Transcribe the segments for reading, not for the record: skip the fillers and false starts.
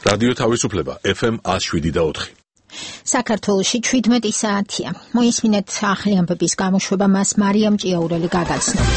რადიო თავისუფლება FM 107.4. საქართველოში 17 საათია. მოისმინეთ ახალი ამბების გამოშვება, მას მარიამ ჭიაურელი გაგაცნობთ.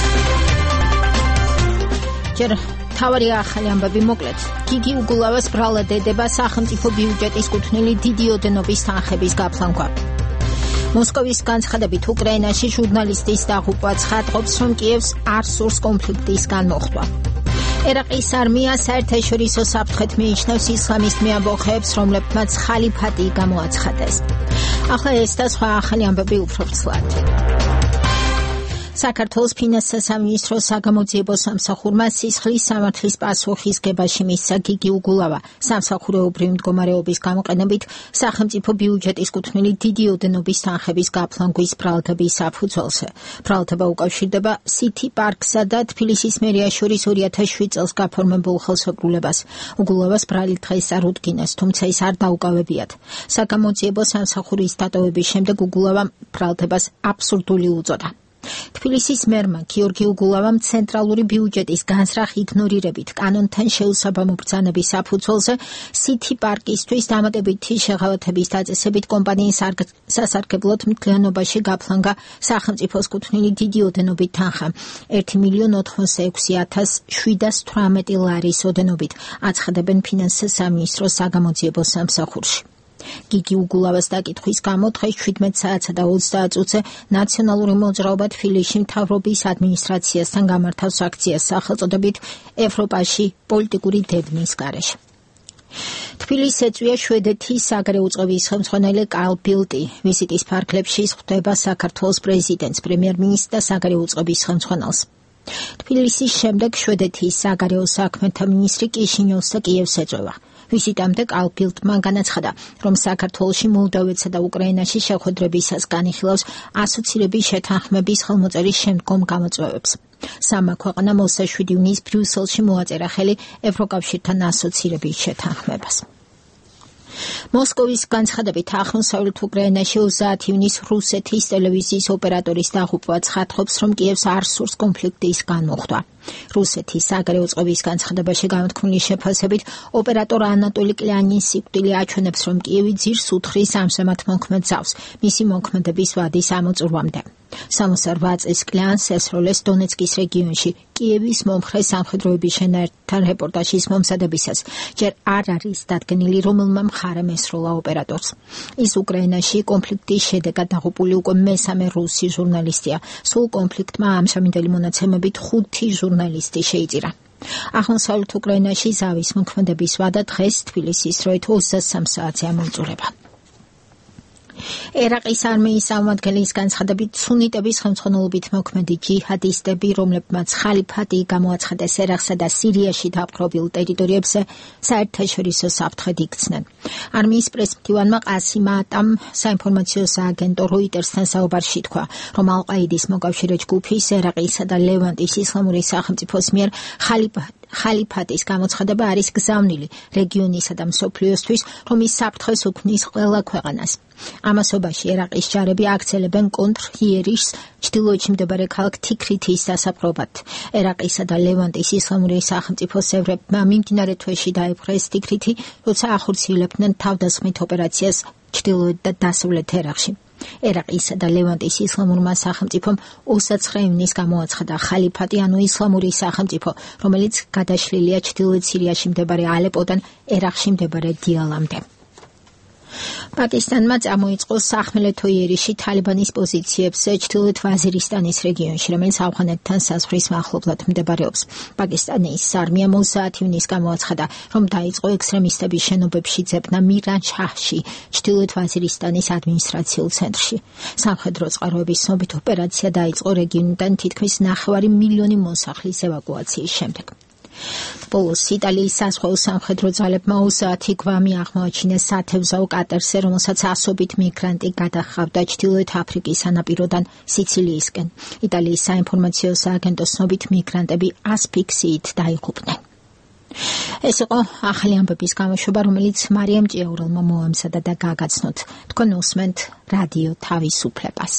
ჯერ თავარი ახალი ამბები მოკლედ. გიგი უგულავას ბრალად ედება სახელმწიფო ბიუჯეტის კუთვნილი დიდი ოდენობის თანხების გაფლანქვა. მოსკოვის განცხადებით უკრაინაში ჟურნალისტის დაღუპვა ცხადყოფს, რომ კიევს არ სურს კონფლიქტისგან მოხდვა. ერაყის არმია საერთაშორისო საფრთხედ მიიჩნევს ისლამისტ მეამბოხეებს, რომლებმაც ხალიფატი გამოაცხადეს. ახლა ეს და სხვა ახალი ამბები უფრო ვრცლად. საქართველოს ფინანსთა სამინისტროს საგამოძიებო სამსახურმა სისხლის სამართლის პასუხისგებაში მისცა გიგი უგულავა სამსახურეობრივი მდგომარეობის გამოყენებით სახელმწიფო ბიუჯეტის კუთვნილი დიდი ოდენობის თანხების გაფლანგვის ბრალდების საფუძველზე. ბრალდება უკავშირდება სითი პარკსა და თბილისის მერიას შორის 2007 წელს გაფორმებულ ხელშეკრულებას. უგულავას ბრალი დღეს არ უდგინეს, თუმცა ის არ დაუკავებიათ. საგამოძიებო სამსახურის დატოვების შემდეგ უგულავამ ბრალდებას აბსურდული უწოდა. თბილისის მერმა გიორგი უგულავამ ცენტრალური ბიუჯეტის განსრახ იგნორირებით კანონთან შეუსაბამო ბრძანების საფუძველზე სითი პარკისთვის დამატებითი შეღავათების დაწესებით კომპანიის სასარგებლოდ მთლიანობაში გაფლანგა სახელმწიფოს კუთვნილი დიდი ოდენობით თანხა 1,86,718 ლარის ოდენობით, აცხადებენ ფინანსთა სამინისტროს საგამოძიებო სამსახურში. გიგი უგულავას დაკითხვის გამო დღეს 17 საათსა და 30 წუთზე ნაციონალური მოძრაობა თბილისში მთავრობის ადმინისტრაციასთან გამართავს აქციას სახელწოდებით ევროპაში პოლიტიკური დევნის გარეშე. თბილისს ეწვია შვედეთის საგარეო უწყების ხელმძღვანელი კარლ ბილტი. ვიზიტის ფარგლებში ხვდება საქართველოს პრეზიდენტს, პრემიერ-მინისტრს და საგარეო უწყების ხელმძღვანელს. თბილისის შემდეგ შვედეთის საგარეო საქმეთა მინისტრი კიშინიოვს და კიევს ეწვევა. ვიზიტამდე კარლ ბილტმა განაცხადა, რომ საქართველოში მოლდოვეთსა და უკრაინაში შეხვედრებისას განიხილავს ასოცირების შეთანხმების ხელმოწერის შემდგომ გამოწვევებს. სამმა ქვეყანამ 27 ივნისს ბრიუსელში მოაწერა ხელი ევროკავშირთან ასოცირების შეთანხმებას. მოსკოვის განცხადებით აღმოსავლეთ უკრაინაში 30 ივნისს რუსეთის ტელევიზიის ოპერატორის დაღუპვა ცხადყოფს, რომ კიევს არ სურს კონფლიქტის განმოხდვა. რუსეთის საგარეო უწყების განცხადებაში გამოთქმული შეფასებით ოპერატორ ანატოლი კლიანის სიკვდილი აჩვენებს, რომ კიევი ძირს უთხრის ამჟამად მოქმედ ზავს მისი მოქმედების ვადის ამოწურვამდე. 68 წლის კლიანს ესროლეს დონეცკის რეგიონში კიევის მომხრე სამხედროების შენაერთთან რეპორტაჟის მომზადებისას. ჯერ არ არის დადგენილი, რომელმა მხარემ ესროლა ოპერატორს. ის უკრაინაში კონფლიქტის შედეგად დაღუპული უკვე მესამე რუსი ჟურნალისტია. სულ კონფლიქტმა ამჟამინდელი მონაცემებით 5 ჟურნალისტი შეიწირა. აღმოსავლეთ უკრაინაში ზავის მოქმედების ვადა დღეს თბილისის დროით 23 საათზე ამოიწურება. ერაყის არმიის წარმომადგენლის განცხადებით სუნიტების ხელმძღვანელობით მოქმედი ჯიჰადისტები, რომლებმაც ხალიფატი გამოაცხადეს ერაყსა და სირიაში დაპყრობილ ტერიტორიებზე საერთაშორისო საფრთხედ იქცნენ. არმიის პრესმდივანმა ყასიმ ატამ საინფორმაციო სააგენტო როიტერსთან საუბარში თქვა, რომ ალ-ყაიდის მოკავშირე ჯგუფის ერაყისა და ლევანტის ისლამური სახელმწიფოს მიერ ხალიფატის გამოცხადება არის გზავნილი რეგიონისა და მსოფლიოსთვის, რომ ის საფრთხეს უქმნის ყველა ქვეყანას. ამასობაში ერაყის ჯარები აქცელებენ კონტრ იერიშს ჩრდილოეთში მდებარე ქალაქ თიქრითის დასაპყრობად. ერაყისა და ლევანტის ისლამური სახელმწიფოს წევრებმა მიმდინარე თვეში დაიპყრეს თიქრითი, როცა ახორციელებდნენ თავდასხმით ოპერაციას ჩრდილოეთ და დასავლეთ ერაყში. ერაყისა და ლევანტის ისლამურმა სახელმწიფომ 29 ივნისს გამოაცხადა ხალიფატი, ანუ ისლამური სახელმწიფო, რომელიც გადაშლილია ჩრდილოეთ სირიაში მდებარე ალეპოდან ერაყში მდებარე დიალამდე. პაკისტანმა წამოიწყო სახმელეთო იერიში თალიბანის პოზიციებს ჩრდილოეთ ვაზირისტანის რეგიონში, რომელიც ავღანეთთან საზღვრის მახლობლად მდებარეობს. პაკისტანის არმიამ 30 ივნისს გამოაცხადა, რომ დაიწყო ექსტრემისტების შენობებში ძებნა მირან-შაჰში, ჩრდილოეთ ვაზირისტანის ადმინისტრაციულ ცენტრში. სამხედრო წყაროების ცნობით ოპერაცია დაიწყო რეგიონიდან თითქმის 9 მილიონი მოსახლის ევაკუაციის შემდეგ. ბოლოს იტალიის საზღვაო სამხედრო ძალებმა 30 გვამი აღმოაჩინეს სათევზაო კატერზე, რომელსაც ასობით მიგრანტი გადაჰყავდა ჩრდილოეთ აფრიკის სანაპიროდან სიცილიისკენ. იტალიის საინფორმაციო სააგენტოს ცნობით მიგრანტები ასფიქსიით დაიღუპნენ. ეს იყო ახალი ამბების გამოშვება, რომელიც მარიამ ჭიაურელმა მოამზადა და გაგაცნოთ. თქვენ უსმენთ რადიო თავისუფლებას.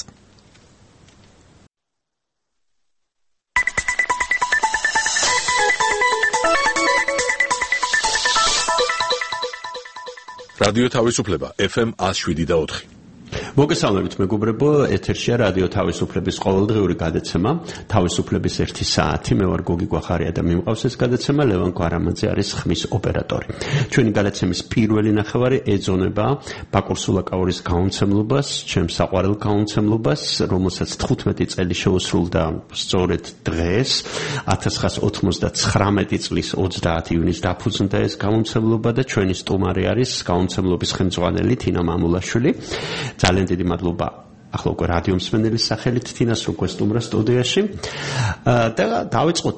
რადიო თავისუფლება FM 107.4. მოგესალმებით მეგობრებო, ეთერშია რადიო თავისუფლების ყოველდღიური გადაცემა, თავისუფლების 1 საათი. მე ვარ გოგი გვახარია და მიმყავს ეს გადაცემა, ლევან კვარამაძე არის ხმის ოპერატორი. ჩვენი გადაცემის პირველი ნახევარი ეძონება ბაკურ სულაკაურის გაუნცემლობას, ჩემს საყვარელ გაუნცემლობას, რომელსაც 15 წელი შეუსრულდა სწორედ დღეს, 1999 წლის 30 ივნისს დაფუძნდა ეს გაუნცემლობა და ჩვენი სტუმარი არის გაუნცემლობის ხელმძღვანელი თინა მამულაშვილი. ძალიან დიდი მადლობა ახლა უკვე რადიო მსმენელის სახელით თინას რომ გვესტუმრა სტუდიაში და დავიწყოთ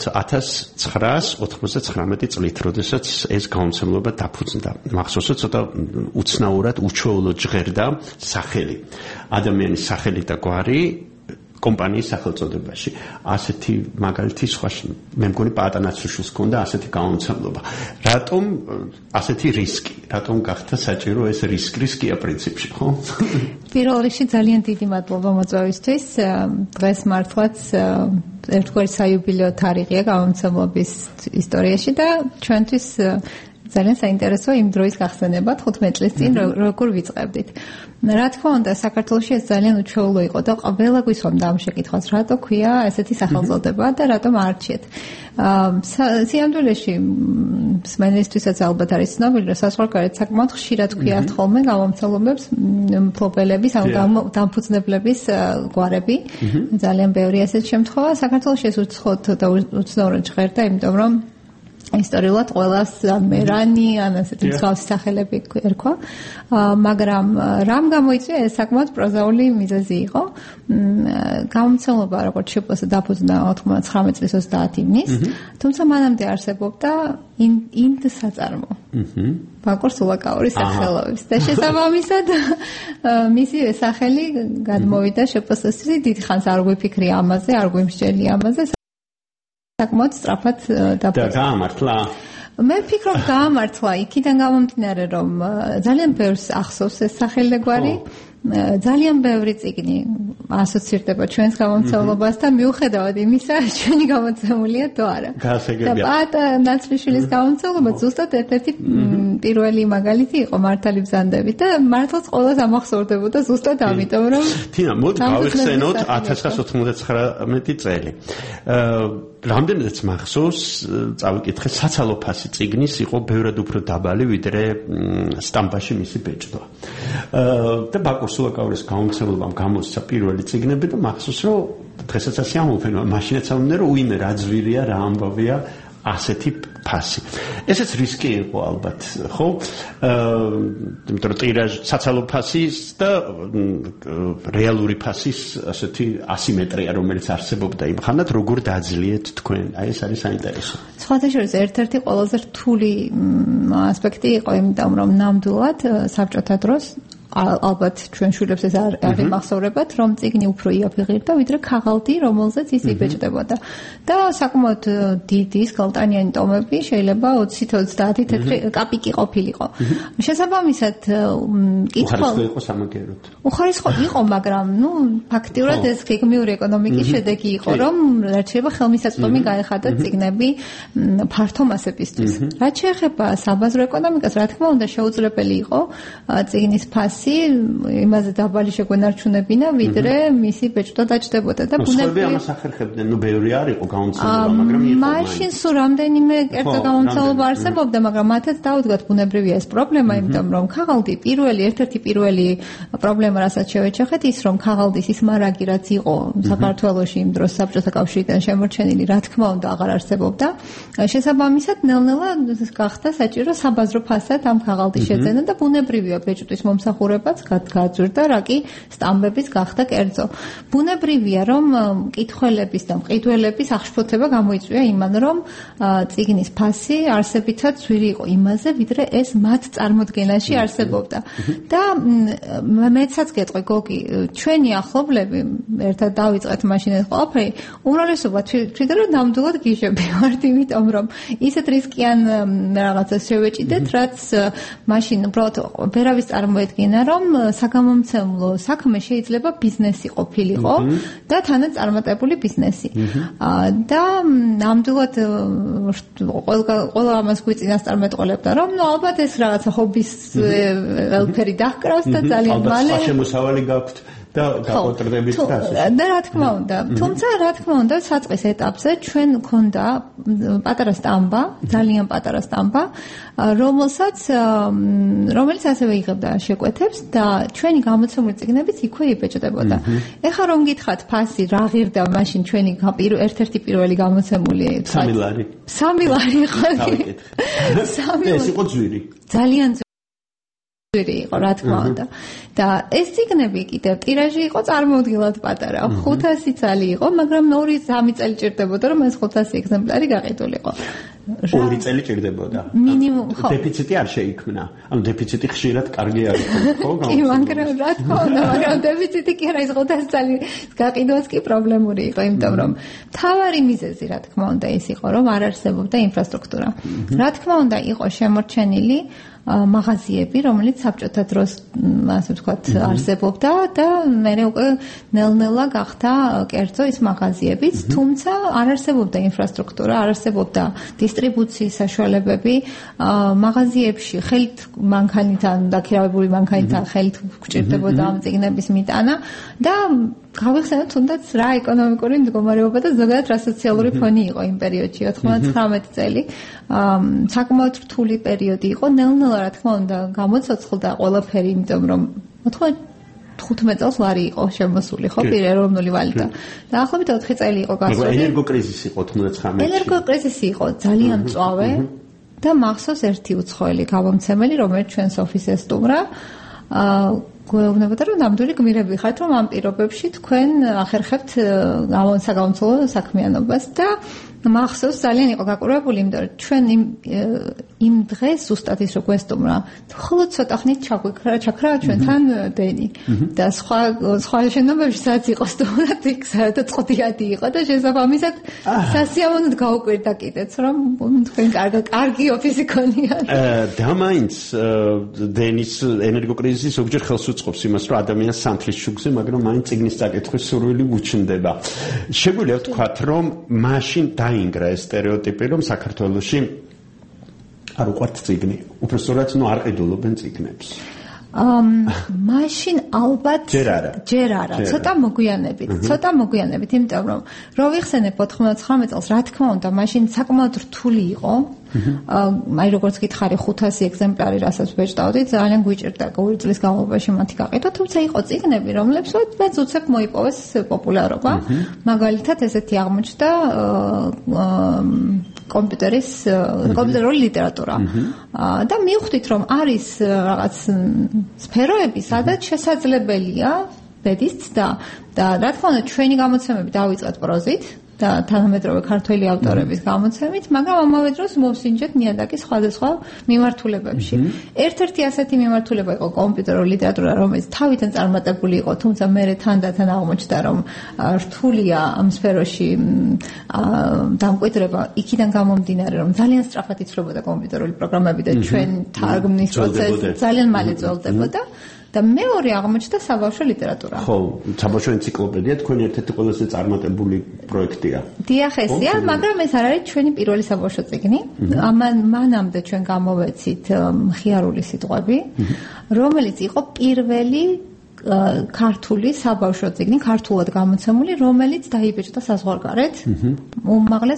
1999 წლით, როდესაც ეს გაუნცემლობა დაფუძნდა. მახსოვსოთ, ცოტა უცნაურად უჩვეულო ჟღერდა სახელი, ადამიანის სახელი და გვარი კომპანიის სახელწოდებაში. ასეთი მაგალითი სხვა მე მგონი პატანაცუშვილს ჰქონდა ასეთი გაუნცემლობა. რატომ ასეთი რისკი? რატომ გახდა საჭირო ეს რისკია პრინციპში, ხო? პირველ რიგში ძალიან დიდი მადლობა მოწვევისთვის. დღეს მართლაც ერთგვარი საიუბილეო თარიღია გაუნცემლობის ისტორიაში და ჩვენთვის ძალიან საინტერესოა იმ დროის გახსენება 15 წლის წინ როგორ ვიწყებდით. რა თქმა უნდა, საქართველოში ეს ძალიან უჩვეულო იყო და ყველა გვისვამდა ამ შეკითხვას, რატო ქვია ესეთი სახელწოდება და რატომ არჩიეთ. სიამდვილეში მსმენელისთვისაც ალბათ არის ცნობილი, რომ საზღვარგარეთ საკმაოდ ხშირად ქვიათ ხოლმე გამომცემლობებს მფლობელების, ან დამფუძნებლების გვარები. ძალიან ბევრი ასეთ შემთხვევა. საქართველოში ეს უცხოდ და უცნაურად ჟღერდა, იმიტომ რომ ისტორიულად ყველას მერანი ან ასეთი მსგავსი სახელები ერქვა, მაგრამ რამ გამოიწვია ეს საკმაოდ პროზაული მიზეზი იყო. გამომცემლობა როგორც შეფასდა დაფუძნდა 99 წლის 30 ივნისს, თუმცა მანამდე არსებობდა ინდ საწარმო. ბაკურ სულაკაურის სახელობის და შესაბამისად მისი სახელი გადმოვიდა შეფასდასთვის. დიდ ხანს არ გვიფიქრი ამაზე, არ გვიმსჯელი ამაზე. საკმაოდ სწრაფად და გაამართლა. მე ვფიქრობ გაამართლა იქიდან გამომდინარე, რომ ძალიან ბევრს ახსოვს ეს სახელი გვარი. ძალიან ბევრი წიგნი ასოცირდება ჩვენს გამომცემლობასთან, მიუხედავად იმისა, ჩვენი გამოცემულია თუ არა. და პატანაცუშვილის გამომცემლობა ზუსტად ერთ-ერთი პირველი მაგალითი იყო მართალი ბზანდებით და მართლაც ყველას ამახსოვრდებოდა ზუსტად ამიტომ, რომ თინა, მოდი გავიხსენოთ 1999 წელი. რამდენადაც მახსოვს, წავიკითხე, საცალო ფასი წიგნის იყო ბევრად უფრო დაბალი, ვიდრე სტამპაში მისი ბეჭდვა. და ბაკურ სულაკაურის გაუნცემლობამ გამოსცა პირველი წიგნები და მახსოვს, რომ დღესაც ასე ამოფენა, მაშინაც ამბობდნენ, რომ უიმე რა ძვირია, რა ამბავია ასეთი ფასი. ესეც რისკი იყო ალბათ, ხო? იმიტომ რომ ტირაჟ საცალო ფასის და რეალური ფასის ასეთი ასიმეტრია, რომელიც არსებობდა იმ ხანად, როგორ დაძლიეთ თქვენ? აი ეს არის საინტერესო. სხვათა შორის ერთ-ერთი ყველაზე რთული ასპექტი იყო, იმიტომ რომ ნამდვილად საბჭოთა დროს ალბათ ჩვენ შვილებს ეს არ იმახსოვრებათ, რომ წიგნი უფრო იაფიღირდა, ვიდრე ქაღალდი, რომელზეც ის იბეჭდებოდა. და საკმაოდ დიდი სკალტანიანი ტომები შეიძლება 20-30 თეთრი კაპიკი ყოფილიყო. შესაბამისად, კითხვა იყო სამაგეროდ. უხარისხო იყო, მაგრამ ფაქტიურად ეს გეგმიური ეკონომიკის შედეგი იყო, რომ რაც შეიძლება ხელმისაწვდომი გაეხადა წიგნები ფართო მასებისთვის. რაც შეეხება საბაზრო ეკონომიკას, რა თქმა უნდა, შეუძლებელი იყო წიგნის ფასი იმაზე დაბალი შეგვენარჩუნებინა, ვიდრე მისი ბეჭდვა დაჭდებოდა და ბუნებრივი ამას ახერხებდნენ, ბევრი არ იყო გაუნცემლობა, მაგრამ იყო. მაშინ სულ რამდენიმე კერძო გაუნცემლობა არსებობდა, მაგრამ მათაც დაუდგათ ბუნებრივია ეს პრობლემა, იმიტომ რომ ქაღალდი ერთ-ერთი პირველი პრობლემა, რასაც შევეჩეხეთ, ის რომ ქაღალდის ის მარაგი, რაც იყო საქართველოში იმ დროს საბჭოთა კავშირიდან შემორჩენილი, რა თქმა უნდა, აღარ არსებობდა. შესაბამისად, ნელ-ნელა გახდა საჭირო საბაზრო ფასად ამ ქაღალდის შეძენა და ბუნებრივია ბეჭდვის მომსახურება გაძვირდა, რა კი სტამბების გახდა კერძო. ბუნებრივია, რომ მკითხველების და მყიდველების აღშფოთება გამოიწვია იმან, რომ წიგნის ფასი არსებითად ძვირი იყო იმაზე, ვიდრე ეს მათ წარმოდგენაში არსებობდა. და მეცაც გეტყვი, გოგი, ჩვენი ახლობლები ერთად დავიწყეთ მაშინ ეს ყველაფერი, უმრავლესობა თვითონ რომ ნამდვილად გიჟები ვართ, იმიტომ რომ ისეთ რისკიან რაღაცას შევეჭიდეთ, რაც მაშინ უბრალოდ ვერავის წარმოედგენა ეძღვნა, რომ საგამომცემლო საქმე შეიძლება ბიზნესი ყოფილიყო და თანაც წარმატებული ბიზნესი. და ნამდვილად ყველა ამას გვიწინასწარმეტყველებდა, რომ ალბათ ეს რაღაცა ჰობის ველფერი დაჰკრავს და ძალიან მალე შემოსავალი გაქვთ და გაკონტროლებით გასულ. და რა თქმა უნდა, თუმცა რა თქმა უნდა, საწყის ეტაპზე ჩვენ გქონდა პატარა სტამბა, ძალიან პატარა სტამბა, რომელიც ასევე იღებდა შეკვეთებს და ჩვენი გამოცემული წიგნებიც იქვე იბეჭდებოდა. ეხლა რომ გითხრათ ფასი რა ღირდა მაშინ ჩვენი ერთ-ერთი პირველი გამოცემული 3 ლარი. 3 ლარი იყო. ეს იყო ძვირი. ძალიან იყო, რა თქმა უნდა. და ეს წიგნები კიდევ ტირაჟი იყო წარმოუდგენლად პატარა. 500 წელი იყო, მაგრამ 2-3 წელი ჭირდებოდა, რომ ეს 500 ეგზემპლარი გაყიდულიყო. 2 წელი ჭირდებოდა. მინიმუმ, ხო. დეფიციტი არ შეიქმნა. ანუ დეფიციტი ხშირად კარგი არის, ხო? კი, მაგრამ რა თქმა უნდა, მაგრამ დეფიციტი კი არა, ეს 500 წელი გაყიდვაც კი პრობლემური იყო, იმიტომ რომ თავარი მიზეზი, რა თქმა უნდა, ის იყო, რომ არ არსებობდა ინფრასტრუქტურა. რა თქმა უნდა, იყო შემორჩენილი მაღაზიები, რომელიც საბჭოთა დროს, ასე ვთქვათ, არსებობდა და მერე უკვე ნელ-ნელა გახდა კერძო ის მაღაზიებიც, თუმცა არ არსებობდა ინფრასტრუქტურა, არ არსებობდა დისტრიბუციის საშუალებები, მაღაზიებში ხელით მანქანითან, დაქირავებული მანქანითან ხელით გვჭირდებოდა ამ წიგნების მიტანა და გავიხსენოთ თუნდაც რა ეკონომიკური მდგომარეობა და ზოგადად რა სოციალური ფონი იყო იმ პერიოდში 99 წელი საკმაოდ რთული პერიოდი იყო ნელ-ნელა რა თქმა უნდა გამოცოცხლდა ყველაფერი იმიტომ რომ 15 წელს ლარი იყო შემოსული ხო პირეროვნული ვალუტა და ახლობით 4 წელი იყო გასული ენერგოკრიზისი იყო 99-ში ენერგოკრიზისი იყო ძალიან მწვავე და მახსოვს ერთი უცხოელი გამომცემელი რომელიც ჩვენს ოფისს სტუმრა გვეუბნებოდა რომ ნამდვილი გმირები ხართ რომ ამ პირობებში თქვენ ახერხებთ საგამომცემლო საქმიანობას და მახსოვს ძალიან იყო გაკურებული იმიტომ რომ ჩვენ იმ დღეს ზუსტად ის რო გვესტუმრა ხოლო ცოტა ხნით ჩაქრა ჩვენთან დენი და სხვა შენობებში სადაც იყო სტუმრად იქ სადაც წოდიადი იყო და შესაბამისად სასიამოვნოდ გაუკვირდა კიდეც რომ თქვენ კარგი ოფისი გქონიათ და მაინც დენის ენერგოკრიზისი ზოგჯერ ხელს უწყობს იმას რომ ადამიანს სანთლის შუქზე მაგრამ მაინც წიგნის წაკითხვის სურვილი უჩნდება შეგვიძლია ვთქვათ რომ მაშინ დაინგრა ეს სტერეოტიპი რომ საქართველოში არ უყვართ წიგნი. უბრალოდ არ ყიდულობენ წიგნებს. მაშინ ალბათ ჯერ არა. ცოტა მოგვიანებით, იმიტომ რომ რო ვიხსენებ 99 წელს, რა თქმა უნდა, მაშინ საკმაოდ რთული იყო. აი როგორც გითხარი 500 ეგზემპლარი, რასაც ვეჭდავდი, ძალიან გვიჭირდა ყოველ წლის განმავლობაში მათი გაყიდვა, თუმცა იყო წიგნები, რომლებსაც მეც უცებ მოიპოვეს პოპულარობა. მაგალითად, ესეთი აღმოჩნდა კომპიუტერული ლიტერატურა. და მივხვდით, რომ არის რაღაც სფეროები, სადაც შესაძლებელია ბედის ცდა და რა თქმა უნდა, ჩვენი გამოცემები დავიწყეთ პროზით და თანამედროვე ქართველი ავტორების გამოცემით, მაგრამ ამავე დროს მოვსინჯეთ ნიადაგის სხვადასხვა მიმართულებებში. ერთ-ერთი ასეთი მიმართულება იყო კომპიუტერული ლიტერატურა, რომელიც თავიდან წარმატებული იყო, თუმცა მერე თანდათან აღმოჩნდა, რომ რთულია ამ სფეროში დამკვიდრება, იქიდან გამომდინარე, რომ ძალიან სწრაფად იცვლებოდა კომპიუტერული პროგრამები და ჩვენ თარგმნის პროცესი ძალიან მალე ძველდებოდა. და მეორე აღმოჩნდა საბავშვო ლიტერატურა. ხო, საბავშვო ენციკლოპედია თქვენი ერთ-ერთი ყველაზე წარმატებული პროექტია. დიახ, ესეა, მაგრამ ეს არ არის ჩვენი პირველი საბავშვო წიგნი. მანამდე ჩვენ გამოვეცით მხიარული სიტყვები, რომელიც იყო პირველი ქართული საბავშვო წიგნი, ქართულად გამოცემული, რომელიც დაიბეჭდა საზღვარგარეთ. უმაღლეს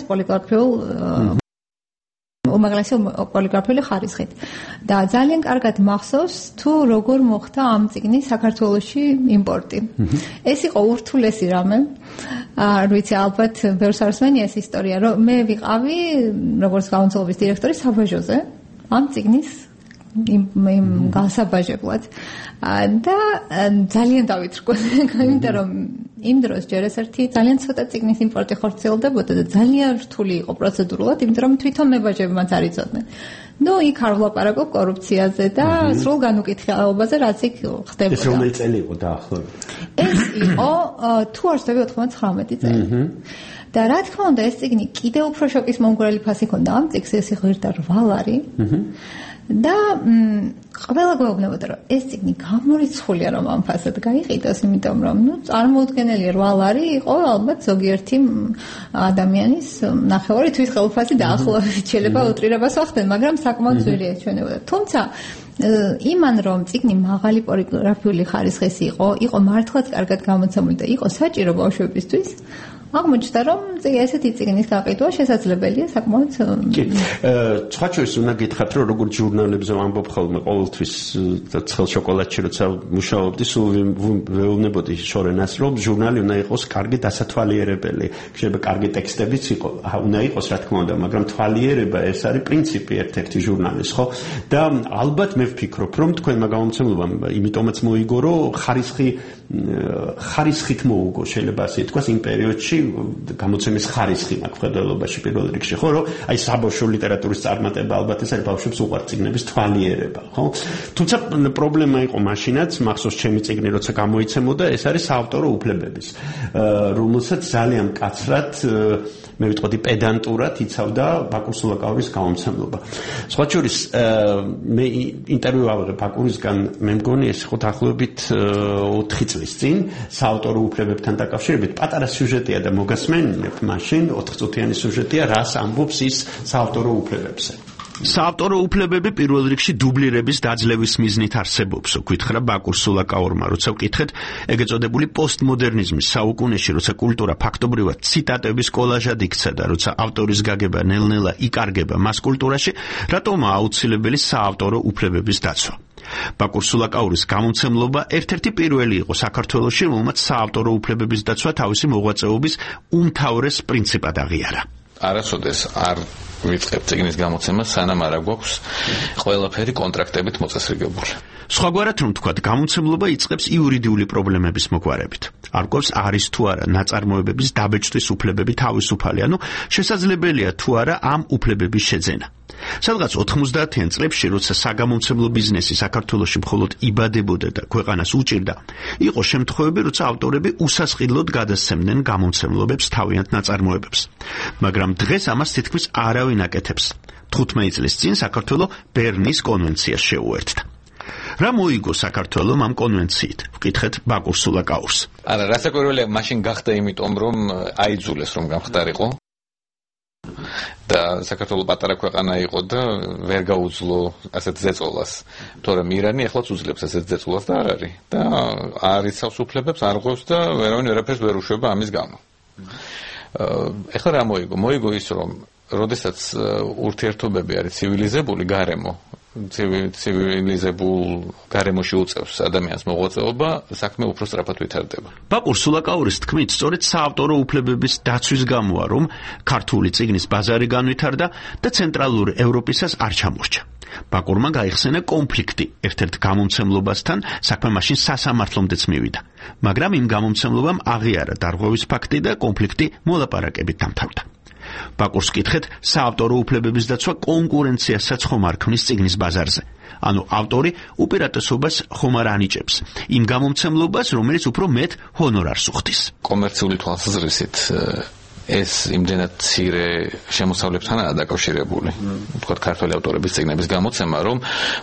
პოლიგრაფიული ხარისხით. და ძალიან კარგად მახსოვს თუ როგორ მოხდა ამ წიგნის საქართველოში იმპორტი. ეს იყო ურთულესი რამე. არ ვიცი, ალბათ ბევრს არ სმენია ეს ისტორია, რომ მე ვიყავი როგორც გამომცემლობის დირექტორი საბაჟოზე ამ წიგნის იმ გასაბაჟებლად. და ძალიან დავითრკვე, იმიტომ რომ იმ დროს ჯერ ერთი ძალიან ცოტა წიგნის იმპორტი ხორციელდებოდა და ძალიან რთული იყო პროცედურულად, იმიტომ რომ თვითონ მებაჟები მათ არ იცოდნენ. იქ არ ვლაპარაკობ კორუფციაზე და სრულ განუკითხაობაზე, რაც იქ ხდებოდა. ეს რომელი წელი იყო დაახლოებით? ეს იყო თუ არ ვცდები 99 წელი. და რა თქმა უნდა, ეს წიგნი კიდევ უფრო შოკის მომგვრელი ფასი ჰქონდა ამ წიგნს, ეს ღირდა 8 ლარი. და ყველა გვეუბნებოდა რომ ეს წიგნი გამორიცხულია რომ ამ ფასად გაიყიდოს, იმიტომ რომ წარმოუდგენელი რვალარი იყო ალბათ ზოგიერთი ადამიანის ნახევარი თვის ხელფასი დაახლოებით შეიძლება უტრირებას ვახდენ, მაგრამ საკმაოდ ძვირი ეჩვენებოდა. თუმცა იმან რომ წიგნი მაღალი პოლიგრაფიული ხარისხის იყო მართლაც კარგად გამოცემული და იყო საჭირო ბავშვებისთვის. აღმოჩნდა რომ ესეთი წიგნის გაყიდვა შესაძლებელია საკმაოდ. კი. სხვა შორის უნდა გითხრათ რომ როგორც ჟურნალებზე ვამბობ ხოლმე ყოველთვის ცხელ შოკოლადში როცა მუშაობდი სულ ვეუბნებოდი შორენას რომ ჟურნალი უნდა იყოს კარგი დასათვალიერებელი. შეიძლება კარგი ტექსტებიც უნდა იყოს რა თქმა უნდა, მაგრამ თვალიერება ეს არის პრინციპი ერთ-ერთი ჟურნალის, ხო? და ალბათ მე ვფიქრობ რომ თქვენმა გამომცემლობამ იმიტომაც მოიგო რომ ხარისხით მოუგო შეიძლება ასე ითქვას იმ პერიოდში გამოცემის ხარისხი მაქვს ხედველობაში პირველ რიგში, ხო, რომ აი საბავშვო ლიტერატურის წარმატება ალბათ ეს არის ბავშვებს უყვართ წიგნების თვალიერება, ხო? თუმცა პრობლემა იყო მაშინაც, მახსოვს ჩემი წიგნი როცა გამოიცემოდა, ეს არის საავტორო უფლებების, რომელსაც ძალიან მკაცრად მე ვიტყოდი პედანტურად იცავდა ბაკურ სულაკაურის გამომცემლობა. სხვა შორის მე ინტერვიუ ავიღე ბაკურისგან, მე მგონი ეს იყო დაახლოებით 4 წლის წინ საავტორო უფლებებთან დაკავშირებით პატარა სიუჟეტია და მოგასმენინებ მაშინ 4 წუთიანი სიუჟეტია რას ამბობს ის საავტორო უფლებებზე. საავტორო უფლებები პირველ რიგში დუბლირების დაძლევის მიზნით არსებობს, გითხრა ბაკურ სულაკაურმა, როცა ვკითხეთ ეგრეთ წოდებული პოსტმოდერნიზმის საუკუნეში, როცა კულტურა ფაქტობრივად ციტატების კოლაჟად იქცა და როცა ავტორის გაგება ნელ-ნელა იკარგება მას კულტურაში, რატომაა აუცილებელი საავტორო უფლებების დაცვა. ბაკურ სულაკაურის გამომცემლობა ერთ-ერთი პირველი იყო საქართველოში, რომელმაც საავტორო უფლებების დაცვა თავისი მოღვაწეობის უმთავრეს პრინციპად აღიარა. არასოდეს არ ვიწყებ წიგნის გამოცემას, სანამ არ გვაქვს ყველაფერი კონტრაქტებით მოწესრიგებული. სხვაგვარად რომ ვთქვათ, გამომცემლობა იწყებს იურიდიული პრობლემების მოგვარებით. არ გვაქვს არის თუ არა ნაწარმოებების დაბეჭდვის უფლებები თავისუფალი, ანუ შესაძლებელია თუ არა ამ უფლებების შეძენა. სადღაც 90-იან წლებში, როცა საგამომცემლო ბიზნესი საქართველოში მხოლოდ იბადებოდა და ქვეყანას უჭირდა, იყო შემთხვევები, როცა ავტორები უსასყიდლოდ გადასცემდნენ გამომცემლობებს თავიანთ ნაწარმოებებს. მაგრამ დღეს ამას თითქმის არავინ აკეთებს. 15 წლის წინ საქართველო ბერნის კონვენციას შეუერთდა. რა მოიგო საქართველომ ამ კონვენციით? ვკითხეთ ბაკურ სულაკაურს. არა, რასაკვირველია, მაშინ გახდა იმიტომ, რომ აიძულეს რომ გამხდარიყო. და საქართველო პატარა ქვეყანა იყო და ვერ გაუძლო ასეთ ზეწოლას. თორემ ირანი ახლაც უძლებს ასეთ ზეწოლას და არ არის. და არ იცავს უფლებებს, არ ღვევს და ვერავინ ვერაფერს ვერ უშვება ამის გამო. ეხლა რა მოიგო? მოიგო ის, რომ როდესაც ურთიერთობები არის ცივილიზებული გარემო, ცივილიზებულ გარემოში უწევს ადამიანს მოღვაწეობა, საქმე უფრო სწრაფად ვითარდება. ბაკურ სულაკაურის თქმით, სწორედ საავტორო უფლებების დაცვის გამოა, რომ ქართული წიგნის ბაზარი განვითარდა და ცენტრალური ევროპისას არ ჩამორჩა. ბაკურმა გაიხსენა კონფლიქტი ერთ-ერთ გამომცემლობასთან, საქმე მაშინ სასამართლომდეც მივიდა. მაგრამ იმ გამომცემლობამ აღიარა დარღვევის ფაქტი და კონფლიქტი მოლაპარაკებით დამთავრდა. ბაკურს კითხეთ, საავტორო უფლებების დაცვა კონკურენციასაც ხომ არ ქმნის წიგნის ბაზარზე. ანუ ავტორი უპირატესობას ხომ არ ანიჭებს იმ გამომცემლობას, რომელიც უფრო მეტ ჰონორარს უხდის. კომერციული თვალსაზრისით ეს იმდენად მცირე შემოსავლებთანაა დაკავშირებული. ვთქვათ, ქართველი ავტორების წიგნების გამოცემა, რომ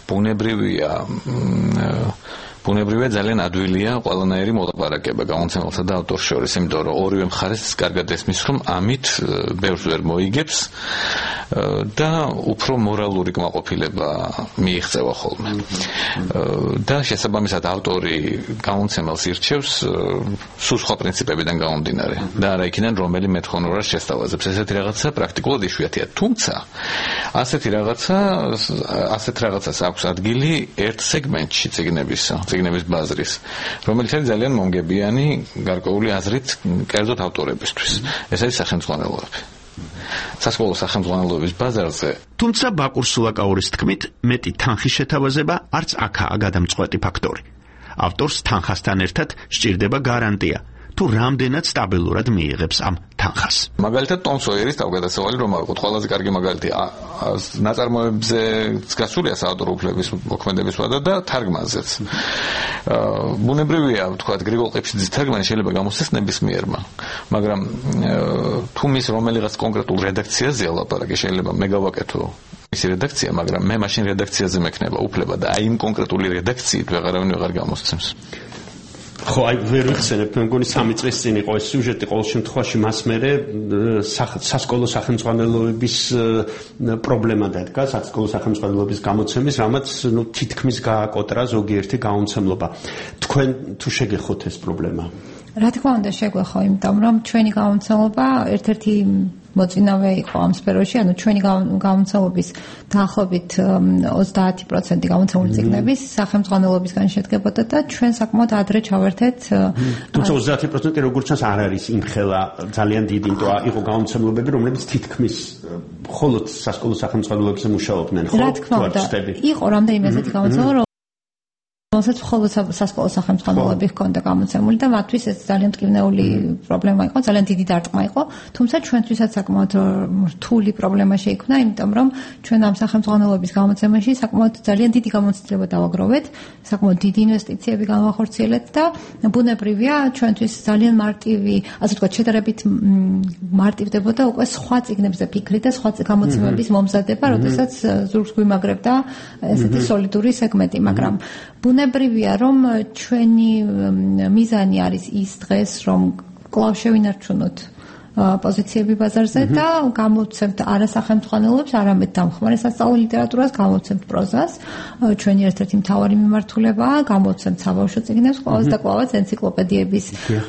ბუნებრივია ძალიან ადვილია ყველანაირი მოლაპარაკება გამომცემელსა და ავტორს შორის, იმიტომ რომ ორივე მხარეს კარგად ესმის, რომ ამით ბევრს ვერ მოიგებს და უფრო მორალური კმაყოფილება მიიღწევა ხოლმე. და შესაბამისად ავტორი გამომცემელს ირჩევს სულ სხვა პრინციპებიდან გამომდინარე და არა იქიდან რომელი მეტ ჰონორარს შესთავაზებს. ესეთი რაღაცა პრაქტიკულად იშვიათია. თუმცა ასეთ რაღაცას აქვს ადგილი ერთ სეგმენტში წიგნების ბაზრის, რომელიც არის ძალიან მომგებიანი გარკვეული აზრით კერძოდ ავტორებისთვის. ეს არის სახელმძღვანელოები. სასკოლო სახელმძღვანელოების ბაზარზე. თუმცა ბაკურ სულაკაურის თქმით, მეტი თანხის შეთავაზება არც აქაა გადამწყვეტი ფაქტორი. ავტორს თანხასთან ერთად სჭირდება გარანტია, თუ რამდენად სტაბილურად მიიღებს ამ თანხას. მაგალითად, ტომ სოიერის თავგადასავალი რომ ავიღოთ, ყველაზე კარგი მაგალითი ნაწარმოებებზე გასულია საავტორო უფლების მოქმედების ვადა და თარგმანზეც. ბუნებრივია, ვთქვათ, გრიგოლ ყიფშიძის თარგმანი შეიძლება გამოსცეს ნებისმიერმა, მაგრამ თუ მის რომელიღაც კონკრეტულ რედაქციაზეა ლაპარაკი, შეიძლება მე გავაკეთო მისი რედაქცია, მაგრამ მე მაშინ რედაქციაზე მექნება უფლება და აი იმ კონკრეტული რედაქციით ვეღარავინ ვეღარ გამოსცემს. ხო, აი ვერ ვიხსენებ, მე მგონი 3 წლის წინ იყო ეს სიუჟეტი, ყოველ შემთხვევაში მას მერე სასკოლო სახელმძღვანელოების პრობლემა დადგა, სასკოლო სახელმძღვანელოების გამოცემის, რამაც თითქმის გააკოტრა ზოგიერთი გამომცემლობა. თქვენ თუ შეგეხოთ ეს პრობლემა? რა თქმა უნდა შეგვეხო, იმიტომ რომ ჩვენი გამომცემლობა ერთ-ერთი მოწინავე იყო ამ სფეროში, ანუ ჩვენი გამომცემლობის დაახლოებით 30% გამომცემლობის წიგნების სახელმძღვანელობისგან შედგებოდა და ჩვენ საკმაოდ ადრე ჩავერთეთ. თუმცა 30% როგორც ჩანს არ არის იმხელა ძალიან დიდი, იმიტომ იყო გამომცემლობები, რომლებიც თითქმის მხოლოდ სასკოლო სახელმძღვანელოებზე მუშაობდნენ, ხო? რა თქმა უნდა, იყო რამდენიმე ასეთი გამომცემლობა, რომელსაც მხოლოდ სასკოლო სახელმძღვანელოები ჰქონდა გამოცემული და მათთვის ეს ძალიან მტკივნეული პრობლემა იყო, ძალიან დიდი დარტყმა იყო, თუმცა ჩვენთვისაც საკმაოდ რთული პრობლემა შეიქმნა, იმიტომ რომ ჩვენ ამ სახელმძღვანელოების გამოცემაში საკმაოდ ძალიან დიდი გამოცდილება დავაგროვეთ, საკმაოდ დიდი ინვესტიციები განვახორციელეთ და ბუნებრივია ჩვენთვის ძალიან მარტივი, ასე ვთქვათ, შედარებით მარტივდებოდა უკვე სხვა წიგნებზე ფიქრი და სხვა გამოცემების მომზადება, როდესაც ზურგს გვიმაგრებდა ესეთი სოლიდური სეგმენტი, მაგრამ ბუნებრივია, რომ ჩვენი მიზანი არის ის დღეს, რომ კვლავ შევინარჩუნოთ პოზიციები ბაზარზე და გამოვცემთ არა სახელმძღვანელოებს, არამედ დამხმარე სასწავლო ლიტერატურას, გამოვცემთ პროზას. ჩვენი ერთ-ერთი მთავარი მიმართულებაა გამოვცემთ საბავშვო წიგნებს, კვლავაც და კვლავაც ენციკლოპედიების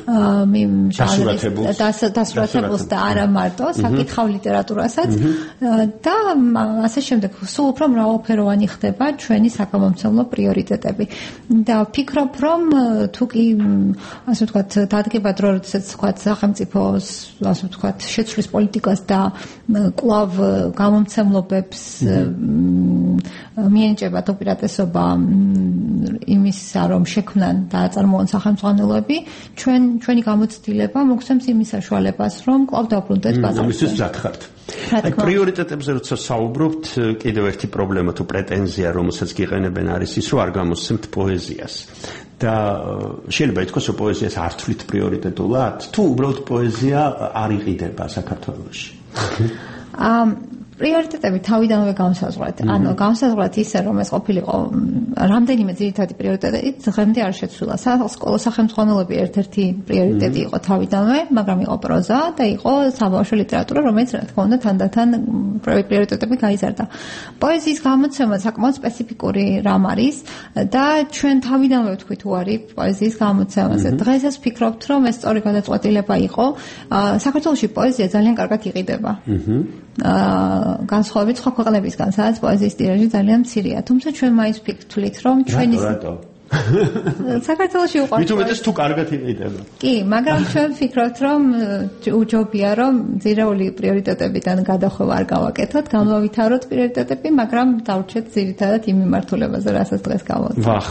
დასურათებულს და არა მარტო საკითხავ ლიტერატურასაც და ასე შემდეგ. სულ უფრო მრავალფეროვანი ხდება ჩვენი საგამომცემლო პრიორიტეტები. და ვფიქრობ, რომ თუ კი ასე ვთქვათ, დადგება დრო, როდესაც ვთქვათ სახელმწიფოს ასე ვთქვათ, შეცვლის პოლიტიკას და კვლავ გამომცემლობებს მიენიჭებათ უპირატესობა იმისა, რომ შექმნან და აწარმოონ სახელმძღვანელოები, ჩვენი გამოცდილება მოგცემს იმის საშუალებას, რომ კვლავ დავბრუნდეთ ბაზარზე. ამისთვის მზად ხართ. აი პრიორიტეტებზე როცა საუბრობთ, კიდევ ერთი პრობლემა თუ პრეტენზია, რომელსაც გიყენებენ, არის ის, რომ არ გამოსცემთ პოეზიას. და შეიძლება ითქვას, რომ პოეზიას არ თვლით პრიორიტეტულად, თუ უბრალოდ პოეზია არ იყიდება საქართველოში. პრიორიტეტები თავიდანვე განსაზღვრეთ. ანუ განსაზღვრეთ ისე, რომ ეს ყოფილიყო რამდენიმე ძირითადი პრიორიტეტი დღემდე არ შეცვლილა. სასკოლო სახელმძღვანელოები ერთ-ერთი პრიორიტეტი იყო თავიდანვე, მაგრამ იყო პროზა და იყო საბავშვო ლიტერატურა, რომელიც რა თქმა უნდა თანდათან პრიორიტეტები გაიზარდა. პოეზიის გამოცემა საკმაოდ სპეციფიკური რამ არის და ჩვენ თავიდანვე ვთქვით უარი პოეზიის გამოცემაზე. დღესაც ვფიქრობთ, რომ ეს სწორი გადაწყვეტილება იყო. საქართველოში პოეზია ძალიან კარგად იყიდება. განსხვავებით სხვა ქვეყნებისგან, სადაც პოეზიის ტირაჟი ძალიან მცირეა. თუმცა ჩვენ მაინც ვფიქრთ, რომ ჩვენი საქართველოში უყვართ. მით უმეტეს თუ კარგად იყიდება. კი, მაგრამ ჩვენ ვფიქრობთ, რომ უჯობია, რომ ძირეული პრიორიტეტებიდან გადახვევა არ გავაკეთოთ, განვავითაროთ პრიორიტეტები, მაგრამ დავრჩეთ ძირითადად იმ მიმართულებაზე, რასაც დღეს გავაკეთეთ. ვახ.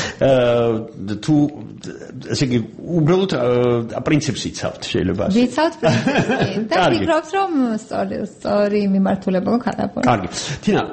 თუ ესე იგი უბრალოდ პრინციპს იცავთ შეიძლება ასე. ვიცავთ პრინციპს და ვფიქრობთ, რომ სწორი მიმართულება გქონდა. კარგი. თინა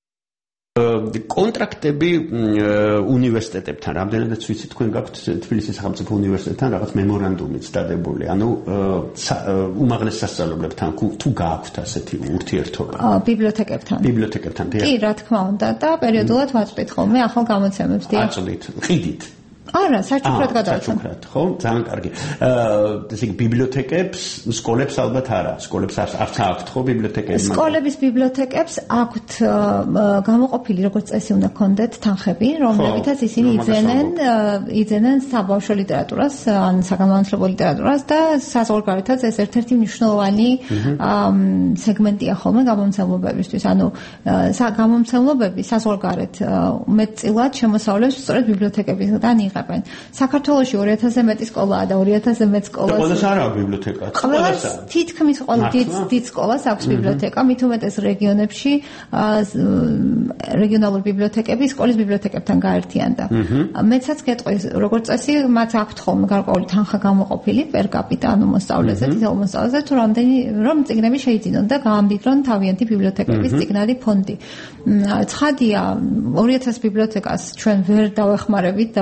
კონტრაქტები უნივერსიტეტებთან, რამდენადაც ვიცი თქვენ გაქვთ თბილისის სახელმწიფო უნივერსიტეტთან რაღაც მემორანდუმიც დადებული, ანუ უმაღლეს სასწავლებლებთან თუ გაქვთ ასეთი ურთიერთობა? ბიბლიოთეკებთან. კი, რა თქმა უნდა და პერიოდულად ვაწვდით ხოლმე ახალ გამოცემებს. აწვდით, ყიდით. არა, საჩუქრად გადავაცემ. საჩუქრად, ხო? ძალიან კარგი. ესე იგი ბიბლიოთეკებს, სკოლებს ალბათ არა. სკოლებს არც აქვთ ხო ბიბლიოთეკები? სკოლების ბიბლიოთეკებს აქვთ გამოყოფილი როგორც წესი უნდა ქონდეთ თანხები, რომლებითაც ისინი იძენენ საბავშვო ლიტერატურას, ან საგამომცემლო ლიტერატურას და საზღვარგარეთაც ეს ერთ-ერთი მნიშვნელოვანი სეგმენტია ხოლმე გამომცემლობებისთვის. ანუ გამომცემლობები საზღვარგარეთ მეტწილად შემოსავლებს სწორედ ბიბლიოთეკებისგან იღებენ. საქართველოში 2000-ზე მეტი სკოლაა და 2000-ზე მეტ სკოლას. ყველას არ აქვს ბიბლიოთეკა. ყველას თითქმის ყველა დიდ სკოლას აქვს ბიბლიოთეკა, მით უმეტეს რეგიონებში რეგიონალური ბიბლიოთეკები სკოლის ბიბლიოთეკებთან გაერთიანდა. მეცაც გეტყვი, როგორც წესი, მათ აქვთ ხოლმე გარკვეული თანხა გამოყოფილი per capita, ანუ მოსწავლეზე, თითოეულ მოსწავლეზე თუ რომ წიგნები შეიძინონ და გაამდიდრონ თავიანთი ბიბლიოთეკების წიგნადი ფონდი. ცხადია, 2000 ბიბლიოთეკას ჩვენ ვერ დავეხმარებით და ვერ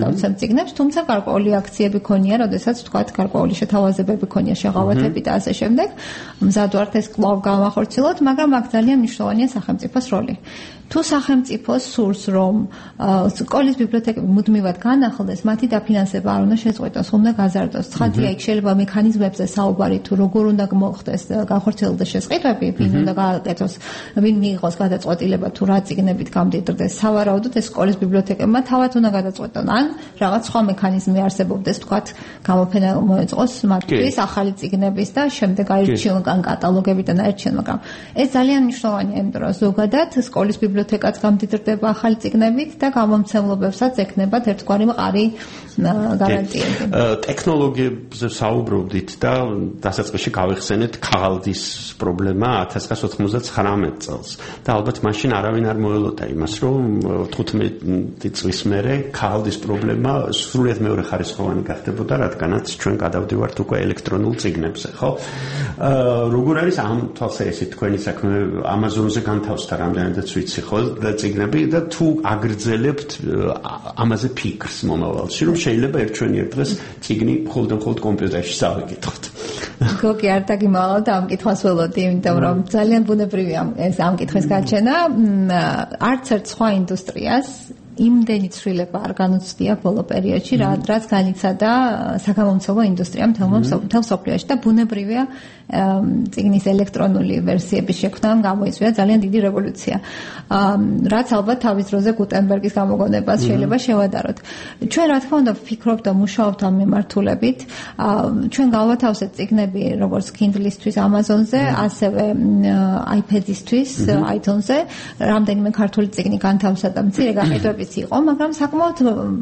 გადავცემ წიგნებს, თუმცა გარკვეული აქციები ქონია, როდესაც თქვათ გარკვეული შეთავაზებები ქონია შეღავათები და ასე შემდეგ. მზად ვართ ეს კვლავ გავახორციელოთ, მაგრამ აქ ძალიან მნიშვნელოვანია სახელმწიფოს როლი. თუ სახელმწიფოს სურს რომ სკოლის ბიბლიოთეკები მუდმივად განახლდეს, მათი დაფინანსება არ უნდა შეწყვეტოს, უნდა გაზარდოს. ცხადია, იქ შეიძლება მექანიზმებზე საუბარი თუ როგორ უნდა მოხდეს განხორციელდეს შესყიდვები, ვინ უნდა გააკეთოს, ვინ მიიღოს გადაწყვეტილება თუ რა წიგნებით გამდიდრდეს. სავარაუდოდ ეს სკოლის ბიბლიოთეკებმა თავად უნდა გადაწყვეტონ, ან რაღაც სხვა მექანიზმი არსებობდეს, თქვათ, გამოფენა მოეწყოს მათთვის ახალი წიგნების და შემდეგ აირჩიონ კატალოგებიდან აირჩიონ, მაგრამ ეს ძალიან მნიშვნელოვანია, იმიტომ რომ ზოგადად სკოლის ბიბლიოთეკაც გამდიდრდება ახალი წიგნებით და გამომცემლებებსაც ექნებათ ერთგვარი მყარი გარანტიები. ტექნოლოგიებზე საუბრობდით და დასაწყისში გავიხსენეთ ქაღალდის პრობლემა 1999 წელს და ალბათ მაშინ არავინ არ მოელოდა იმას, რომ 15 წლის მერე ქაღალდის პრობლემა სრულიად მეორე ხარისხოვანი გახდებოდა, რადგანაც ჩვენ გადავდივართ უკვე ელექტრონულ წიგნებზე, ხო? როგორ არის ამ თვალსაჩინო თქვენი საქმე Amazon-ზე განთავსდა რამდენადაც ვიცი, ხო, და წიგნები და თუ აგრძელებთ ამაზე ფიქრს მომავალში, რომ შეიძლება ერთ დღეს წიგნი მხოლოდ კომპიუტერში წავიკითხოთ. გოგი არ დაგიმალავ და ამ კითხვას ველოდი, იმიტომ რომ ძალიან ბუნებრივია ეს ამ კითხვის გაჩენა. არც ერთ სხვა ინდუსტრიას იმდენი ცვლილება არ განუცდია ბოლო პერიოდში, რაც განიცადა საგამომცემლო ინდუსტრიამ მთელ მსოფლიოში და ბუნებრივია წიგნის ელექტრონული ვერსიების შექმნამ გამოიწვია ძალიან დიდი რევოლუცია. რაც ალბათ თავის დროზე გუტენბერგის გამოგონებას შეიძლება შევადაროთ. ჩვენ რა თქმა უნდა ვფიქრობთ და მუშაობთ ამ მიმართულებით. ჩვენ გავათავსეთ წიგნები როგორც Kindle-ისთვის Amazon-ზე, ასევე iPad-ისთვის iTunes-ზე. რამდენიმე ქართული წიგნი განთავსდა და მცირე გაყიდვებიც იყო, მაგრამ საკმაოდ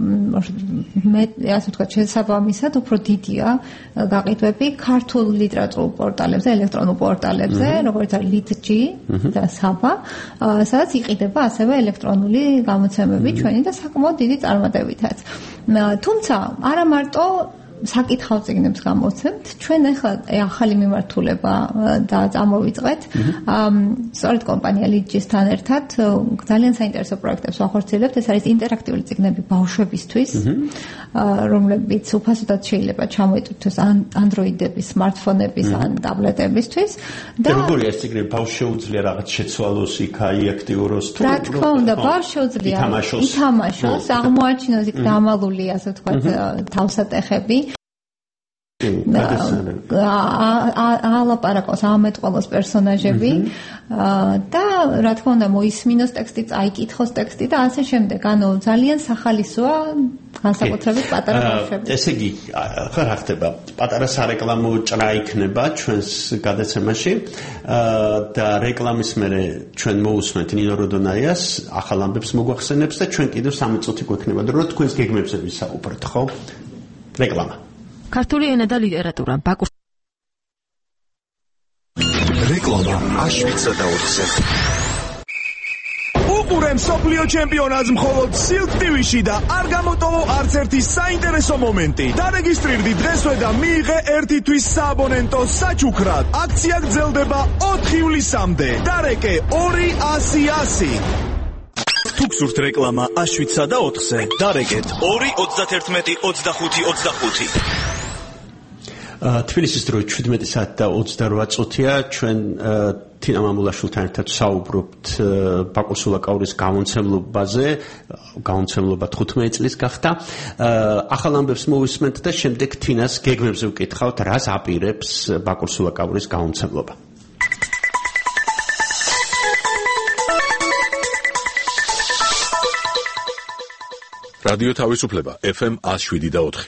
ასე ვთქვათ, შესაბამისად უფრო დიდია გაყიდვები ქართულ ლიტერატურულ პორტალებზე, ელექტრონულ პორტალებზე, როგორც არის Litchi და Saba, სადაც იყიდება ასევე ელექტრონული გამოცემები ჩვენი და საკმაოდ დიდი წარმატებითაც. თუმცა არა მარტო საკითხავ წიგნებს გამოცემთ, ჩვენ ახლა ახალი მიმართულება და წამოვიწყეთ. სწორედ კომპანია Litchi-სთან ერთად ძალიან საინტერესო პროექტებს ვახორციელებთ. ეს არის ინტერაქტიული წიგნები ბავშვებისთვის, რომლებიც უფასოდაც შეიძლება ჩამოიტვირთოს Android-ების, smartphone-ების ან ტაბლეტებისთვის. და როგორია ეს წიგნები? ბავშვს შეუძლია რაღაც შეცვალოს, იქ აიაქტიუროს თუ რა თქმა უნდა, ბავშვს შეუძლია ითამაშოს, აღმოაჩინოს იქ დამალული, ასე ვთქვათ, თავსატეხები. ალაპარაკოს ამეტყველოს პერსონაჟები და რა თქმა უნდა მოისმინოს ტექსტი, წაიკითხოს ტექსტი და ასე შემდეგ. ანუ ძალიან სახალისოა განსაკუთრებით პატარა ბავშვებს. ესე იგი, რა ხდება? პატარა სარეკლამო ჭრა იქნება ჩვენს გადაცემაში და რეკლამის მერე ჩვენ მოусმენთ ნინო როდონაიას, ახალ ამბებს მოგვახსენებს და ჩვენ კიდევ 3 წუთი გვექნება, რომ თქვენს გეგმებზე ვისაუბროთ, ხო? რეკლამა. ქართული ენა და ლიტერატურა ბაკურ რეკლამა აშვიცა და 4-ზე უყურე მსოფლიო ჩემპიონატს მხოლოდ Silk TV-ში და არ გამოტოვო არც ერთი საინტერესო მომენტი. დარეგისტრირდი დღესვე და მიიღე ერთი თვის სააბონენტო საჩუქრად. აქცია გრძელდება 4 ივლისამდე. დარეკე 200-100. თუ გსურთ რეკლამა აშვიცა და 4-ზე, დარეკეთ 2-31-25-25. თბილისის დრო 17 საათი და 28 წუთია. ჩვენ თინა მამულაშვილთან ერთად საუბრობთ ბაკურ სულაკაურის გამომცემლობაზე. გამომცემლობა 15 წლის გახდა. ახალ ამბებს მოვისმენთ და შემდეგ თინას გეგმებზე ვკითხავთ, რას აპირებს ბაკურ სულაკაურის გამომცემლობა. რადიო თავისუფლება FM 107.4.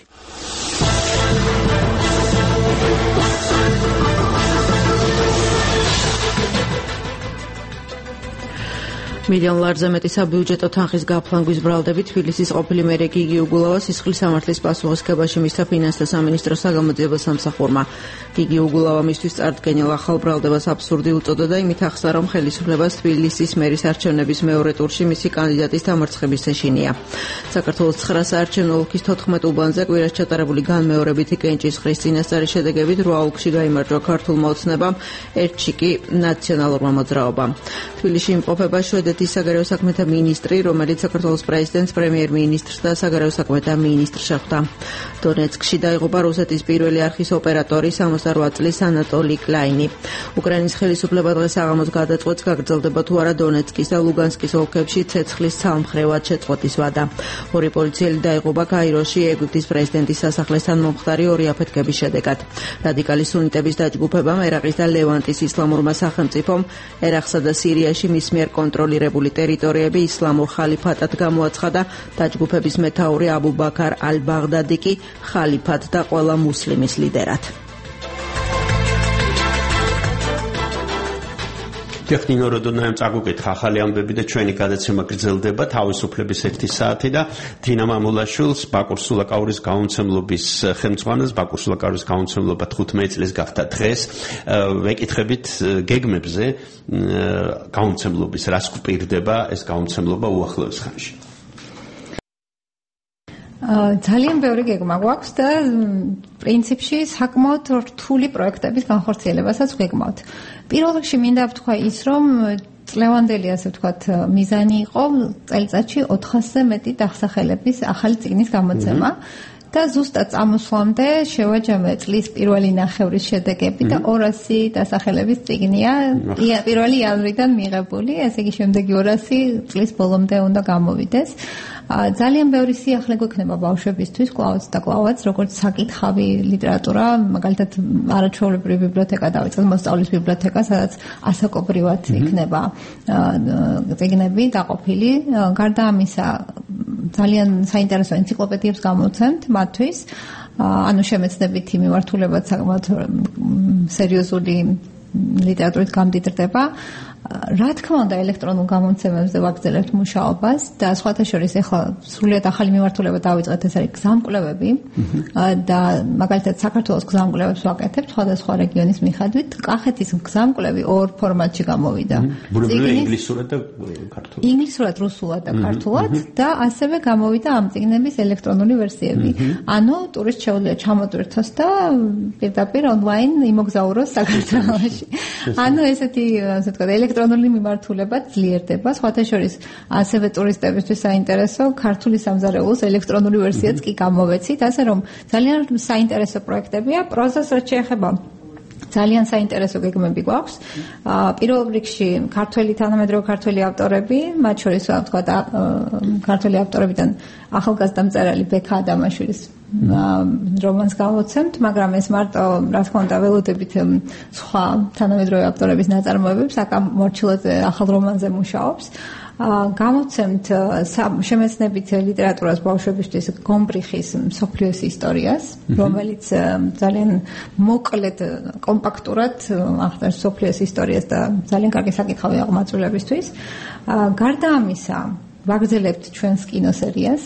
მილიონ ლარზე მეტი საბიუჯეტო თანხის გაფლანგვის ბრალდებით თბილისის ყოფილი მერე გიგი უგულავა სისხლის სამართლის პასუხისმგებაში მისცა ფინანსთა სამინისტროს საგამოძიებელ სამსახურმა. გიგი უგულავა მისთვის წარდგენილ ახალ ბრალდებას აბსურდი უწოდა და იმით ახსნა, რომ ხელისუფლებას თბილისის მერის არჩევნების მეორე ტურში მისი კანდიდატის დამარცხების ეშინია. საქართველოს 9 საარჩევნო ოლქის 14 უბანზე კვირას ჩატარებული განმეორებითი კენჭისყრის წინასწარი შედეგებით 8 ოლქში გაიმარჯვა ქართულმა ოცნებამ, ერთში კი ნაციონალურმა მოძრაობამ. თბილისში იმყოფება შვედეთის რუსეთის საგარეო საქმეთა მინისტრი, რომელიც საქართველოს პრეზიდენტს, პრემიერ-მინისტრს და საგარეო საქმეთა მინისტრს შეხვდა. დონეცკში დაიღუპა რუსეთის პირველი არხის ოპერატორი 68 წლის ანატოლი კლაინი. უკრაინის ხელისუფლება დღეს აღამოს გადაწყვეტს, გაგრძელდება თუ არა დონეცკის და ლუგანსკის ოლქებში ცეცხლის ცალმხრივად შეწყვეტის ვადა. ორი პოლიციელი დაიღუპა კაიროში ეგვიპტის პრეზიდენტის სასახლესთან მომხდარი ორი აფეთქების შედეგად. რადიკალი სუნიტების დაჯგუფებამ ერაყის და ლევანტის ისლამურმა სახელმწიფომ ერაყსა და სირიაში მის მიერ კონტროლირებული ტერიტორიები ისლამურ ხალიფატად გამოაცხადა. დაჯგუფების მეთაური აბუ ბაქარ ალ-ბაღდადი კი ხალიფატ და ყველა მუსლიმის ლიდერად. ტექნინო როდონაემ წაგუკითხა ახალი ამბები და ჩვენი გადაცემა გრძელდება თავისუფლების 1 საათი და თინა მამულაშვილს ბაკურ სულაკაურის გაუნცემლობის ხელმძღვანელს ბაკურ სულაკაურის გაუნცემლობა 15 წლის გახდა დღეს ვეკითხებით გეგმებზე გაუნცემლობის რას გვპირდება ეს გაუნცემლობა უახლოეს ხანში ძალიან ბევრი გეგმა გვაქვს და პრინციპში საკმაოდ რთული პროექტების განხორციელებასაც გვეგმავთ. პირველ რიგში მინდა ვთქვა ის, რომ წლევანდელი ასე ვთქვათ მიზანი იყო წელიწადში 400-ზე მეტი დასახელების ახალი წიგნის გამოცემა. და ზუსტად წამოსვლამდე შევაჯამე წლის პირველი ნახევრის შედეგები და 200 დასახელების წიგნია პირველი იანვრიდან მიღებული, ესე იგი შემდეგი 200 წლის ბოლომდე უნდა გამოვიდეს. ძალიან ბევრი სიახლე გვექნება ბავშვებისთვის, კლავაც და კლავაც, როგორც საკითხავი ლიტერატურა, მაგალითად არაჩვეულებრივი ბიბლიოთეკა დავიწყეთ, მოსწავლის ბიბლიოთეკა, სადაც ასაკობრივად იქნება წიგნები დაყოფილი. გარდა ამისა, ძალიან საინტერესო ენციკლოპედიებს გამოვცემთ მათთვის, ანუ შემეცნებითი მიმართულებაც საკმაოდ სერიოზული ლიტერატურით გამდიდრდება. რა თქმა უნდა ელექტრონულ გამომცემებზე ვაგრძელებთ მუშაობას და სხვათა შორის ახლა სრულიად ახალი მიმართულება დავიწყეთ, ეს არის გზამკვლევები და მაგალითად საქართველოს გზამკვლევებს ვაკეთებთ სხვადასხვა რეგიონის მიხედვით. კახეთის გზამკვლევი ორ ფორმატში გამოვიდა. ბუნებრივია ინგლისურად და ქართულად. ინგლისურად, რუსულად და ქართულად და ასევე გამოვიდა ამ წიგნების ელექტრონული ვერსიები. ანუ ტურისტ შეუძლია ჩამოტვირთოს და პირდაპირ ონლაინ იმოგზაუროს საქართველოში. ანუ ესეთი ასე ვთქვათ ელექტრონული მიმართულება ძლიერდება, სხვათა შორის ასევე ტურისტებისთვის საინტერესო ქართული სამზარეულოს ელექტრონული ვერსიაც კი გამოვეცით, ასე რომ ძალიან საინტერესო პროექტებია. პროზას რაც შეეხება ძალიან საინტერესო გეგმები გვაქვს. პირველ რიგში ქართველი თანამედროვე ქართველი ავტორები, მათ შორის ვთქვათ ქართველი ავტორებიდან ახალგაზრდა მწერალი ბექა ადამაშვილის რომანს გავოცემთ, მაგრამ ეს მარტო რა თქმა უნდა ველოდებით სხვა თანამედროვე ავტორების ნაწარმოებებს, აკა მორჩილაძე ახალ რომანზე მუშაობს. გამოცემთ შემეცნებით ლიტერატურას ბავშვებისთვის გომბრიხის მსოფლიოს ისტორიას, რომელიც ძალიან მოკლედ, კომპაქტურად ახდენს მსოფლიოს ისტორიას და ძალიან კარგი საკითხავია აღმაწვილებისთვის. გარდა ამისა, ვაგრძელებთ ჩვენს კინოსერიას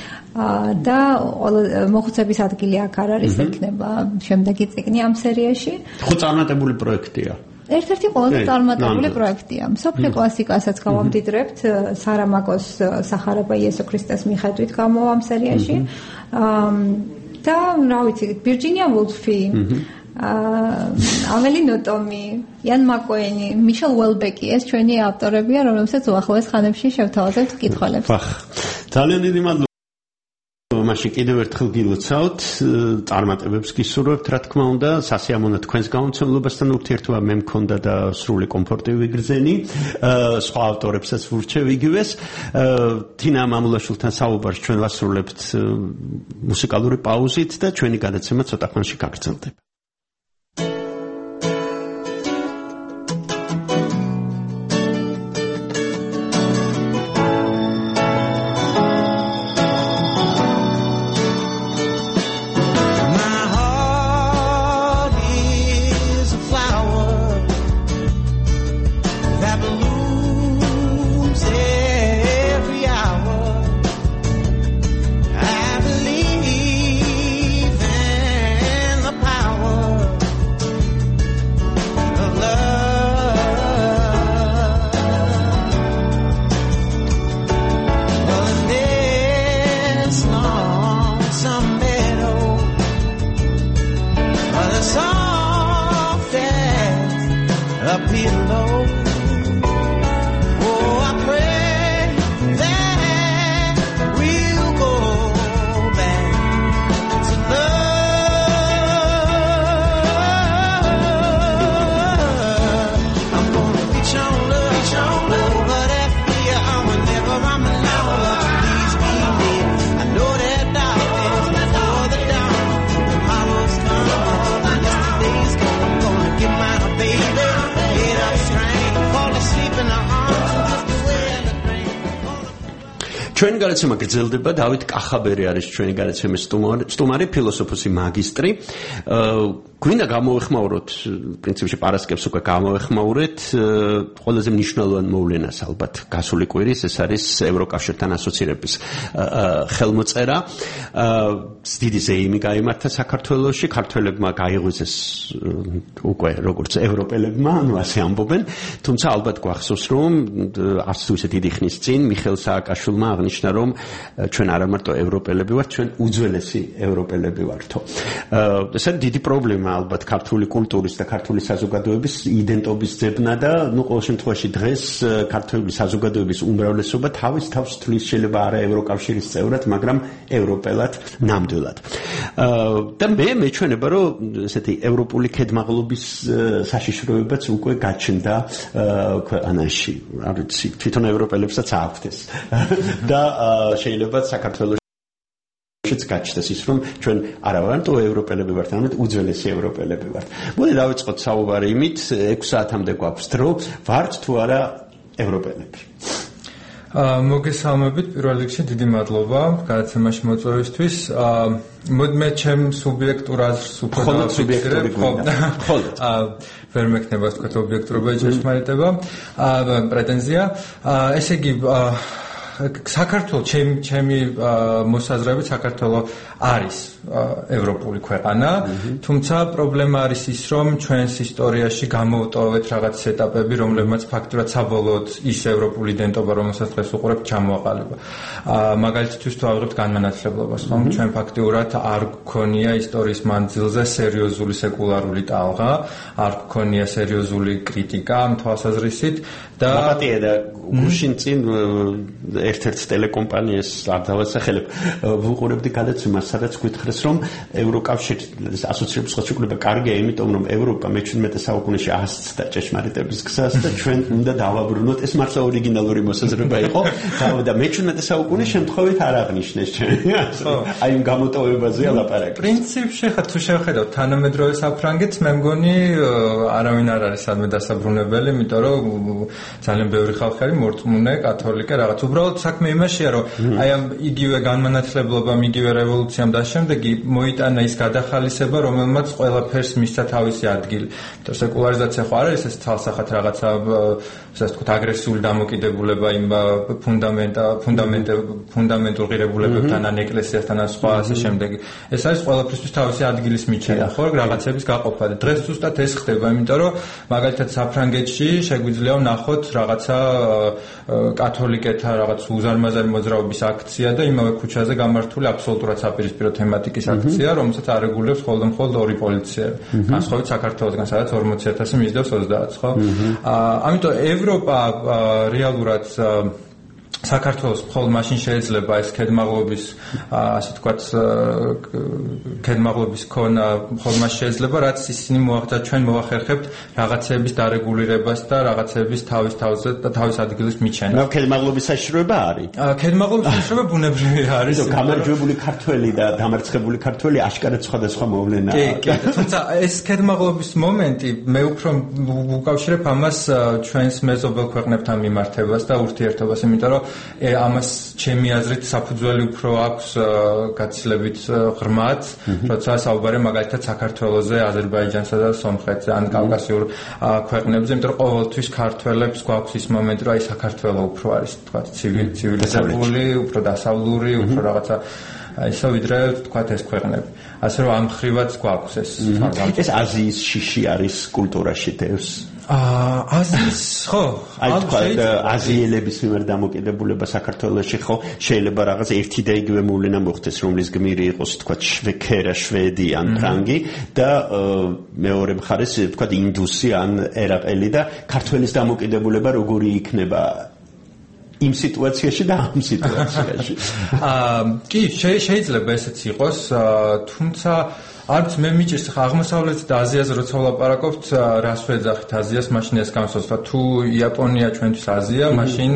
და მოხუცების ადგილი აქ არ არის, ექნება შემდეგი წიგნი ამ სერიაში. ხო წარმატებული პროექტია. ერთ-ერთი ყველაზე წარმატებული პროექტია. მსოფლიო კლასიკასაც გავამდიდრებთ, სარამაგოს სახარება იესო ქრისტეს მიხედვით გამოვა ამ სერიაში. და რა ვიცი, ვირჯინია ვულფი, ამელი ნოტომი, იან მაკოენი, მიშელ უელბეკი, ეს ჩვენი ავტორებია, რომლებსაც უახლოეს ხანებში შევთავაზებთ კითხვებს. ძალიან დიდი მადლობა. მაშინ კიდევ ერთხელ გილოცავთ, წარმატებებს გისურვებთ, რა თქმა უნდა, სასიამოვნო თქვენს გამომცემლობასთან ურთიერთობა მე მქონდა და სრული კომფორტი ვიგრძენი, სხვა ავტორებსაც ვურჩევ იგივეს. თინა მამულაშვილთან საუბარს ჩვენ ვასრულებთ მუსიკალური პაუზით და ჩვენი გადაცემა ცოტა ხანში გაგრძელდება. a pillow. Oh, I pray ჩვენი გადაცემა გრძელდება. დავით კახაბერი არის ჩვენი გადაცემის სტუმარი, ფილოსოფოსი, მაგისტრი. გვინდა გამოვეხმაუროთ, პრინციპში პარასკევს უკვე გამოვეხმაურეთ, ყველაზე მნიშვნელოვანი მოვლენას ალბათ გასული კვირის, ეს არის ევროკავშირთან ასოცირების ხელმოწერა. დიდი ზეიმი გაიმართა საქართველოში, ქართველებმა გაიღვიძეს უკვე როგორც ევროპელებმა, ანუ ასე ამბობენ, თუმცა ალბათ გვახსოვს, რომ არც თუ ისე დიდი ხნის წინ მიხეილ სააკაშვილმა აღნიშნა, რომ ჩვენ არა მარტო ევროპელები ვართ, ჩვენ უძველესი ევროპელები ვართო. ეს არის დიდი პრობლემა ალბათ ქართული კულტურის და ქართული საზოგადოების იდენტობის ძებნა და ყოველ შემთხვევაში დღეს ქართული საზოგადოების უმრავლესობა თავის თავს თვლის შეიძლება არა ევროკავშირის წევრად, მაგრამ ევროპელად ნამდვილად. და მე მეჩვენება, რომ ესეთი ევროპული ქედმაღლობის საშიშროებაც უკვე გაჩნდა ქვეყანაში. არ ვიცი, თვითონ ევროპელებსაც აქვთ ეს. და შეიძლება საქართველოს გაჩნდეს ის, რომ ჩვენ არა ვართ ევროპელები ვართ, არამედ უძველესი ევროპელები ვართ. მოდი დავიწყოთ საუბარი იმით, 6 საათამდე გვაქვს დრო, ვართ თუ არა ევროპელები. მოგესალმებით, პირველ რიგში დიდი მადლობა გადაცემაში მოწვევისთვის. მოდი მე ჩემ სუბიექტურ აზრს უფრო დავფიქრებ. ვერ მექნება თქვა ობიექტურობა ჭეშმარიტება, პრეტენზია. ესე იგი საქართველოს ჩემი მოსაზრებით საქართველოს არის ევროპული ქვეყანა, თუმცა პრობლემა არის ის, რომ ჩვენს ისტორიაში გამოვტოვეთ რაღაც ეტაპები, რომლებმაც ფაქტურად საბოლოოდ ის ევროპული იდენტობა, რომელსაც დღეს უყურებთ, ჩამოაყალიბა. მაგალითისთვის თუ ავიღებთ განმანათლებლობას, ხომ? ჩვენ ფაქტურად არ გქონია ისტორიის მანძილზე სერიოზული სეკულარული ტალღა, არ გქონია სერიოზული კრიტიკა ამ თვალსაზრისით და მაპატია და გუშინ წინ ერთ-ერთ ტელეკომპანიას არ დავასახელებ, ვუყურებდი გადაცემას, სადაც გითხრეს, რომ ევროკავშირის ასოცირების ხელშეკრულება კარგია, იმიტომ რომ ევროპა მე-17 საუკუნეში ასწდა ჭეშმარიტების გზას და ჩვენ უნდა დავაბრუნოთ. ეს მართლა ორიგინალური მოსაზრება იყო და მე-17 საუკუნის შემთხვევით არ აღნიშნეს ჩვენ. აი იმ გამოტოვებაზე ლაპარაკი. პრინციპში ხა თუ შევხედავთ თანამედროვე საფრანგეთს, მე მგონი არავინ არ არის სადმე დასაბრუნებელი, იმიტომ რომ ძალიან ბევრი ხალხი არის მორწმუნე, კათოლიკე, რაღაც. უბრალოდ საქმე იმაშია, რომ აი ამ იგივე განმანათლებლობამ, იგივე რევოლუციამ და შემდეგი მოიტანა ის გადახალისება, რომელმაც ყველაფერს მისცა თავისი ადგილი. იმიტომ სეკულარიზაცია ხო არ არის ეს თვალსახად რაღაცა, ასე ვთქვათ, აგრესიული დამოკიდებულება იმ ფუნდამენტურ ღირებულებებთან, ან ეკლესიასთან, ან სხვა ასე შემდეგი. ეს არის ყველაფრისთვის თავისი ადგილის მიჩენა, ხო, რაღაცების გაყოფა. და დღეს ზუსტად ეს ხდება, იმიტომ რომ მაგალითად საფრანგეთში შეგვიძლია ვნახოთ რაღაცა კათოლიკეთა რაღაც უზარმაზარი მოძრაობის აქცია და იმავე ქუჩაზე გამართული აბსოლუტურად საპირისპირო თემატიკის აქცია, რომელსაც არეგულირებს მხოლოდ ორი პოლიციელი. განსხვავებით საქართველოსგან, სადაც 40,000 მისდევს 30, ხო? ამიტომ ევროპა რეალურად საქართველოს მხოლოდ მაშინ შეიძლება ეს ქედმაღლობის, ასე ვთქვათ, ქედმაღლობის ქონა მხოლოდ მაშინ შეიძლება, რაც ისინი მოახდათ ჩვენ მოვახერხებთ რაღაცების დარეგულირებას და რაღაცების თავის ადგილის მიჩენას. რა ქედმაღლობის საშიშროება არის? ქედმაღლობის საშიშროება ბუნებრივი არის. გამარჯვებული ქართველი და დამარცხებული ქართველი აშკარად სხვადასხვა მოვლენაა. კი, თუმცა ეს ქედმაღლობის მომენტი მე უფრო ვუკავშირებ ამას ჩვენს მეზობელ ქვეყნებთან მიმართებას და ურთიერთობას, იმიტომ რომ ამას ჩემი აზრით საფუძველი უფრო აქვს გაცილებით ღრმად, როცა საუბარია მაგალითად საქართველოზე, აზერბაიჯანსა და სომხეთზე, ან კავკასიურ ქვეყნებზე, იმიტომ რომ ყოველთვის ქართველებს გვაქვს ის მომენტი, რომ აი საქართველო უფრო არის, თქვა, ცივილიზებული, უფრო დასავლური, უფრო რაღაცა ისე ვიდრე თქვათ ეს ქვეყნები. ასე რომ ამ ხრივაც გვაქვს ეს. ეს აზიის შიში არის კულტურაში დევს. აზიის ხო, აზიელების მიმართ დამოკიდებულება საქართველოში ხო შეიძლება რაღაც ერთი და იგივე მოვლენა მოხდეს, რომლის გმირი იყოს თქვათ შვექერა, შვედი ან ფრანგი და მეორე მხარეს თქვათ ინდუსი ან ერაყელი და ქართველის დამოკიდებულება როგორი იქნება იმ სიტუაციაში და ამ სიტუაციაში. კი, შეიძლება ესეც იყოს, თუმცა არც მე მიჭირს ხა აღმოსავლეთ და აზიაზე როცა ვლაპარაკობთ, რას ვეძახით აზიას, მაშინ ეს გამოსვლა თუ იაპონია ჩვენთვის აზია, მაშინ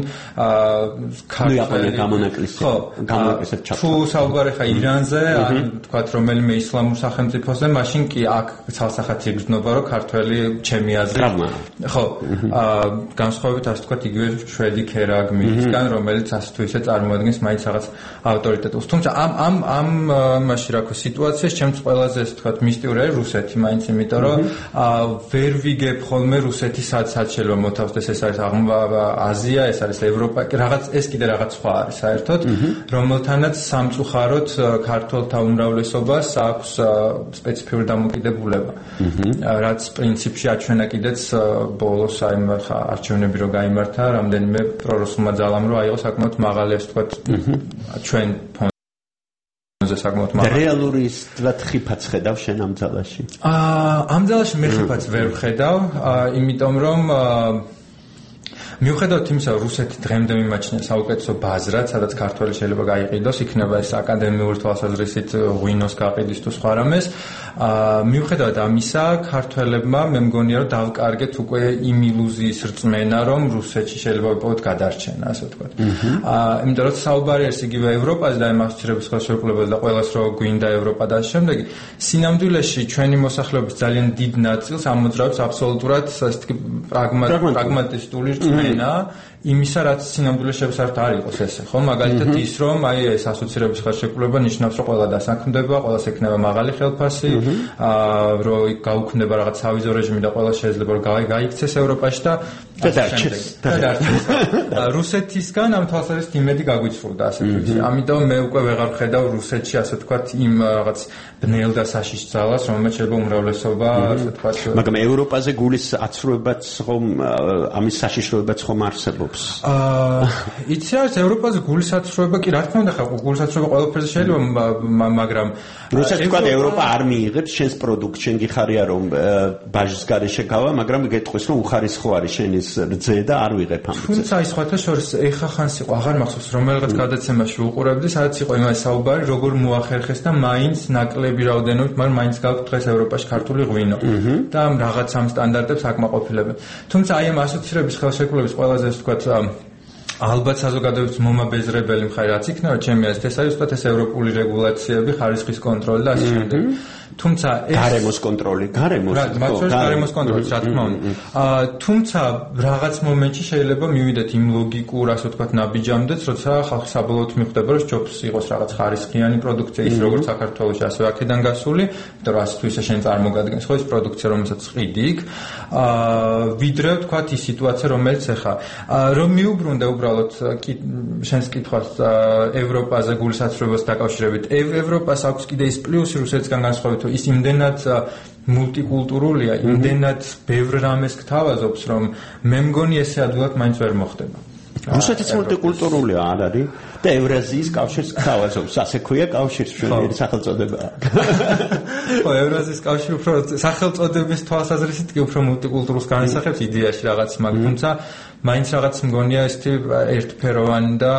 იაპონია გამონაკლისად ჩაწერა. თუ საუბარი ხა ირანზე, ან თქვათ რომელიმე ისლამურ სახელმწიფოზე, მაშინ კი აქ ცალსახად იგრძნობა, რომ ქართველი ჩემი აზრით. ხო, განსხვავებით ასე თქვათ იგივე შვედი ქერაგმისგან, რომელიც ასე თუ ისე წარმოადგენს მაინც რაღაც ავტორიტეტს. თუმცა ამ მაშინ რა ქვია სიტუაციაში ჩემს ყველაზე ასე თქვათ მისტიური არის რუსეთი, მაინც იმიტომ რომ ვერ ვიგებ ხოლმე რუსეთი სად შეიძლება მოთავსდეს, ეს არის აზია, ეს არის ევროპა, რაღაც ეს კიდე რაღაც სხვა არის საერთოდ, რომელთანაც სამწუხაროდ ქართველთა უმრავლესობას აქვს სპეციფიური დამოკიდებულება. რაც პრინციპში აჩვენა კიდეც ბოლოს აი არჩევნები რო გაიმართა, რამდენიმე პრორუსულმა ძალამ რო აიღო საკმაოდ მაღალი ასე ვთქვათ ჩვენ ფონზე საკმაოდ მაღალი. რეალური სტრატხიფაც ხედავ შენ ამ ძალაში? ამ ძალაში მე ხიფაც ვერ ვხედავ, იმიტომ რომ მიუხედავად იმისა, რომ რუსეთი დღემდე მიმაჩნია საუკეთესო ბაზრად, სადაც ქართველი შეიძლება გაიყიდოს, იქნება ეს აკადემიური თვალსაზრისით ღვინოს გაყიდის თუ სხვა რამეს. მიუხედავად ამისა, ქართველებმა მე მგონია, რომ დავკარგეთ უკვე იმ ილუზიის რწმენა, რომ რუსეთში შეიძლება ვიპოვოთ გადარჩენა, ასე ვთქვათ. იმიტომ რომ საუბარი არის იგივე ევროპაზე და ამ ასოცირების ხელშეკრულებაზე და ყველას რო გვინდა ევროპა და შემდეგი, სინამდვილეში ჩვენი მოსახლეობის ძალიან დიდ ნაწილს ამოძრავებს აბსოლუტურად ასეთი პრაგმატისტული რწმენა იმისა, რაც სინამდვილეში შეფასართ არ იყოს ესე, ხო? მაგალითად ის, რომ აი ეს ასოცირების ხელშეკრულება ნიშნავს, რომ ყველა დასაქმდება, ყველას ექნება მაღალი ხელფასი, რომ გაუქმდება რაღაც სავიზო რეჟიმი და ყველა შეიძლება რომ გაიქცეს ევროპაში და დარჩეს. რუსეთისგან ამ თვალსაზრისით იმედი გაგვიცრუდა, ასე თუ ისე. ამიტომ მე უკვე ვეღარ ვხედავ რუსეთში, ასე ვთქვათ, იმ რაღაც ბნელ და საშიშ ძალას, რომელმაც შეიძლება უმრავლესობა, ასე ვთქვათ. მაგრამ ევროპაზე გულის აცრუებაც ხომ ამის საშიშროებაც ხომ არსებობს? იცი არის ევროპაზე გულის აცრუება კი რა თქმა უნდა ხა გულის აცრუება ყველაფერზე შეიძლება, მაგრამ რუსეთს თქვა ევროპა არ მიიღებს შენს პროდუქტს, შენ გიხარია რომ ბაჟის გარეშე გავა, მაგრამ გეტყვის რომ უხარისხო არის შენის რძე და არ ვიღებ ამ რძეს. თუმცა ის სხვათა შორის ეხა ხანს იყო, აღარ მახსოვს რომელიღაც გადაცემაში ვუყურებდი, სადაც იყო იმას საუბარი, როგორ მოახერხეს და მაინც ნაკლები რაოდენობით, მაგრამ მაინც გაქვთ დღეს ევროპაში ქართული ღვინო და რაღაც ამ სტანდარტებს აკმაყოფილებენ. თუმცა აი ამ ასოცირების ხელშეკრულების ყველაზე ასე ვთქვათ ალბათ საზოგადოების მომაბეზრებელი მხარე რაც იქნება, ჩემი აზრით ეს არის უბრალოდ ეს ევროპული რეგულაციები, ხარისხის კონტროლი და ასე შემდეგ. თუმცა ეს გარემოს კონტროლი, გარემოს კონტროლი, რა თქმა უნდა. თუმცა რაღაც მომენტში შეიძლება მივიდეთ იმ ლოგიკურ, ასე ვთქვათ, ნაბიჯამდეც, როცა ხალხი საბოლოოდ მიხვდება, რომ ჯობს იყოს რაღაც ხარისხიანი პროდუქცია, ის როგორც საქართველოში, ასევე აქედან გასული, იმიტომ რომ ასე თუ ისე შენ წარმოგადგენს ხო ის პროდუქცია, რომელსაც ყიდი იქ, ვიდრე ვთქვათ ის სიტუაცია, რომელიც ეხა რომ მიუბრუნდა უბრალოდ შენს კითხვას ევროპაზე გულის აცრუებას დაკავშირებით. ევროპას აქვს კიდე ის პლუსი რუსეთისგან განსხვავებით, ის იმდენად მულტიკულტურულია, იმდენად ბევრ რამეს გთავაზობს, რომ მე მგონი ესე ადვილად მაინც ვერ მოხდება. რუსეთიც მულტიკულტურულია არ არის და ევრაზიის კავშირს გთავაზობს, ასე ქვია კავშირს ჩვენი სახელწოდება. ხო, ევრაზიის კავშირი უფრო სახელწოდების თვალსაზრისით კი უფრო მულტიკულტურულს განისახებს იდეაში რაღაც, მაგრამ თუმცა მაინც რაღაც მგონია ესეთი ერთფეროვანი და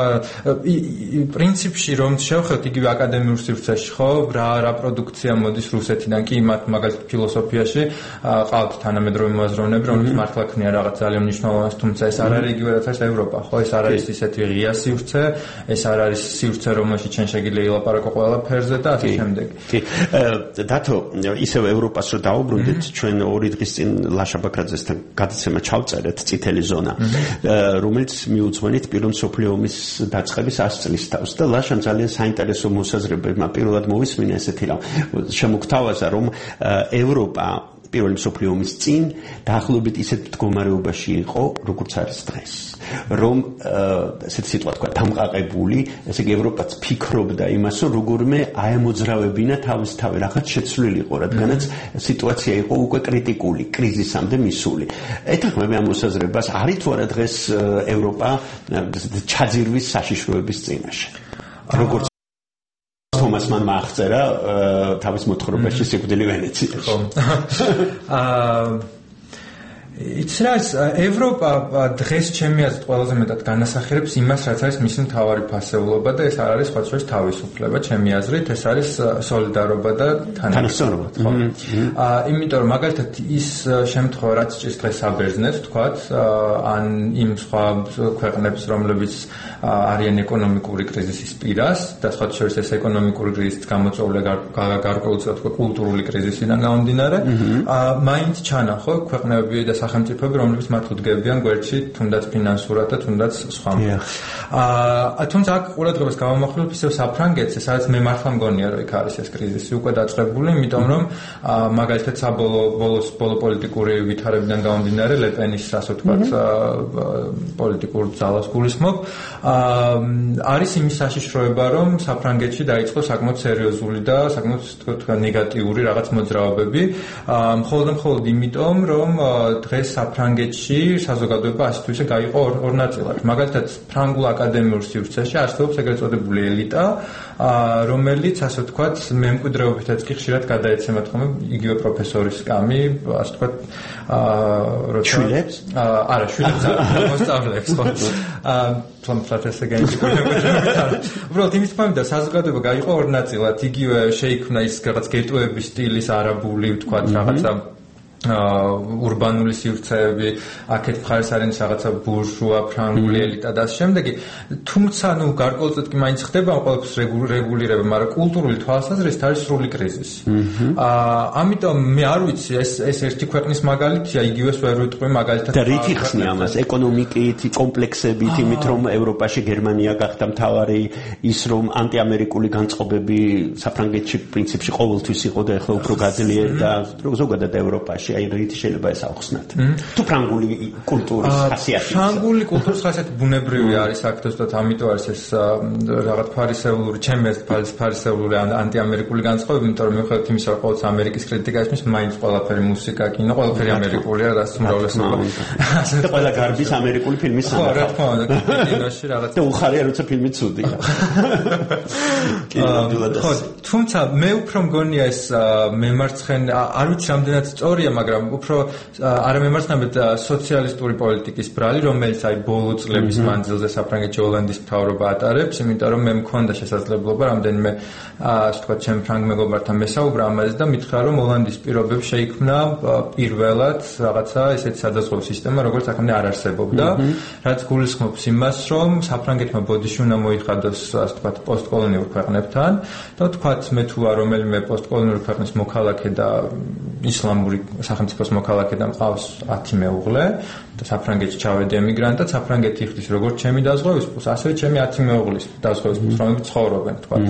პრინციპში რომ შევხედოთ იგივე აკადემიურ სივრცეში, ხო, რა პროდუქცია მოდის რუსეთიდან, კი მათ მაგალითად ფილოსოფიაში ყავთ თანამედროვე მოაზროვნეები, რომლებიც მართლა ქმნიან რაღაც ძალიან მნიშვნელოვანს, თუმცა ეს არ არის იგივე რაც არის ევროპა, ხო, ეს არ არის ისეთი ღია სივრცე, ეს არ არის სივრცე, რომელშიც შენ შეგიძლია ილაპარაკო ყველაფერზე და ასე შემდეგ. კი. დათო, ისევ ევროპას რო დაუბრუნდით, ჩვენ 2 დღის წინ ლაშა ბაქრაძესთან გადაცემა ჩავწერეთ წითელი ზონა. რომელიც მიუძღვენით პირველ მსოფლიო ომის დაწყების 100 წლის თავს და ლაშამ ძალიან საინტერესო მოსაზრებებმა პირველად მოვისმინა ესეთი რამ შემოგთავაზა რომ ევროპა პირველი მსოფლიო ომის წინ დაახლოებით ისეთ მდგომარეობაში იყო როგორც არის დღეს რომ ესეთი სიტყვა თქვა დამყაყებული ესე იგი ევროპაც ფიქრობდა იმას რომ როგორმე აემოძრავებინა თავისთავად რაღაც შეცვლილი იყო რადგანაც სიტუაცია იყო უკვე კრიტიკული კრიზისამდე მისული ეთანხმები ამ მოსაზრებას არის თუ არა დღეს ევროპა ჩაძირვის საშიშროების წინაშე როგორც თომას მან მააღწერა თავის მოთხრობაში სიკვდილი ვენეციაში. იცი რა არის ევროპა დღეს ჩემი აზრით ყველაზე მეტად განასახიერებს იმას, რაც არის მისი მთავარი ფასეულობა და ეს არ არის სხვა შორის თავისუფლება, ჩემი აზრით, ეს არის სოლიდარობა და თანასწორობა, ხო? იმიტომ რომ მაგალითად ის შემთხვევა, რაც ჭირს დღეს საბერძნეთს, თქვათ, ან იმ სხვა ქვეყნებს, რომლებიც არიან ეკონომიკური კრიზისის პირას და სხვა შორის ეს ეკონომიკური კრიზისის გამოწვეულია გარკვეულწილად კულტურული კრიზისიდან გამომდინარე, მაინც ჩანახო ქვეყნები და სახელმწიფოები, რომლებიც მათ უდგებიან გვერდში თუნდაც ფინანსურად და თუნდაც სხვა. თუმცა აქ ყურადღებას გავამახვილებ ისევ საფრანგეთს, სადაც მე მართლა მგონია, რომ იქ არის ეს კრიზისი უკვე დაწყებული, იმიტომ რომ მაგალითად საბოლოო პოლიტიკური ვითარებიდან გამომდინარე ლეპენის ასე ვთქვათ პოლიტიკურ ძალას გულისხმობ, არის იმის საშიშროება, რომ საფრანგეთში დაიწყო საკმაოდ სერიოზული და საკმაოდ თქვა ნეგატიური რაღაც მოძრაობები, მხოლოდ იმიტომ, რომ დღეს საფრანგეთში საზოგადოება ასე თუ ისე გაიყო ორ ნაწილად. მაგალითად, ფრანგულ აკადემიურ სივრცეში არსებობს ეგრეთ წოდებული ელიტა, რომელიც ასე ვთქვათ მემკვიდრეობითაც კი ხშირად გადაეცემათ ხოლმე იგივე პროფესორის სკამი, ასე ვთქვათ შვილებს? არა, შვილებს არ, მოსწავლეებს, ხო. თუმცა ესე განსაკუთრებით. უბრალოდ იმის თქმიდა, საზოგადოება გაიყო ორ ნაწილად, იგივე შეიქმნა ის რაღაც გეტოების სტილის არაბული, ვთქვათ, რაღაცა урбанული სივრცეები, აქეთ მხარეს არის რაღაცა ბურჟუა, ფრანგული ელიტა და ამ შემდეგი. თუმცა, გარკვეულწილად კი მაინც ხდება ყველაფერს რეგულირება, მაგრამ კულტურული თვალსაზრისით არის სრული კრიზისი. ამიტომ მე არ ვიცი, ეს ერთი ქვეყნის მაგალითია, იგივეს ვერ ვიტყვი მაგალითად. და რითი ხსნი ამას? ეკონომიკით, კომპლექსებით, იმით რომ ევროპაში გერმანია გახდა მთავარი, ის რომ ანტიამერიკული განწყობები საფრანგეთში პრინციპში ყოველთვის იყო და ახლა უფრო გაძლიერდა და ზოგადად ევროპაში აი რითი შეიძლება ეს ახსნათ. თუ ფრანგული კულტურის ხასიათი. ფრანგული კულტურის ხასიათი ბუნებრივი არის აქ ზუსტად ამიტომ არის ეს რაღაც ფარისეულური, ჩემი აზრით ფარისეულური ანტიამერიკული განწყობები, იმიტომ რომ მიუხედავად იმისა, რომ ყოველთვის ამერიკის კრიტიკა ისმის, მაინც ყველაფერი მუსიკა, კინო, ყველაფერი ამერიკულია და უმრავლესობა. და ყველა გარბის ამერიკული ფილმის ხო, რა თქმა უნდა, კინოში რაღაც. და უხარია, როცა ფილმი ცუდია. ხო, თუმცა მე უფრო მგონია ეს მემარცხენე, არ ვიცი რამდენად სწორია, მაგრამ უფრო არა მემარცხენე, სოციალისტური პოლიტიკის ბრალი, რომელიც აი ბოლო წლების მანძილზე საფრანგეთში ჰოლანდის მთავრობა ატარებს, იმიტომ რომ მე მქონდა შესაძლებლობა რამდენიმე ასე ვთქვათ, ჩემ ფრანგ მეგობართან მესაუბრა ამაზე და მითხრა, რომ ჰოლანდის პირობებში შეიქმნა პირველად რაღაცა ესეთი სადაზღვევო სისტემა, როგორც აქამდე არ არსებობდა, რაც გულისხმობს იმას, რომ საფრანგეთმა ბოდიში უნდა მოიხადოს, ასე ვთქვათ, პოსტკოლონიურ ქვეყნებთან და ვთქვათ, მე თუ არ რომელიმე პოსტკოლონიური ქვეყნის მოქალაქე და ისლამური სახელმწიფოს მოქალაქე და მყავს 10 მეუღლე და საფრანგეთში ჩავედი ემიგრანტად, საფრანგეთი იხდის როგორც ჩემი დაზღვევის, ასევე ჩემი 10 მეუღლის დაზღვევის, რომლებიც ცხოვრობენ, თქვათ.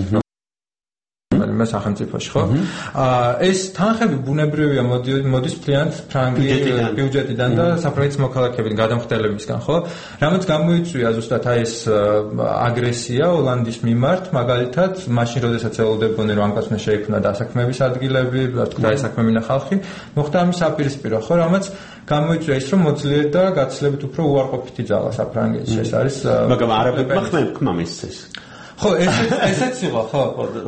მე სახელმწიფოში, ხო? ეს თანხები ბუნებრივია მოდის მთლიანად ფრანგი ბიუჯეტიდან და საფრანგეთის მოქალაქეებიდან გადამხდელებისგან, ხო? რამაც გამოიწვია ზუსტად აი ეს აგრესია ჰოლანდის მიმართ, მაგალითად, მაშინ როდესაც ელოდებოდნენ, რომ ამ კაცმა შეიქმნა დასაქმების ადგილები, თქვა დასაქმებინა ხალხი, მოხდა ამის აპირისპირო, ხო? რამაც გამოიწვია ის, რომ მოძლიერდა გაცილებით უფრო უარყოფითი ძალა საფრანგეთში. ეს არის მაგრამ არაბებმა ხმამ ისწეს. ხო, ესეც იყო, ხო.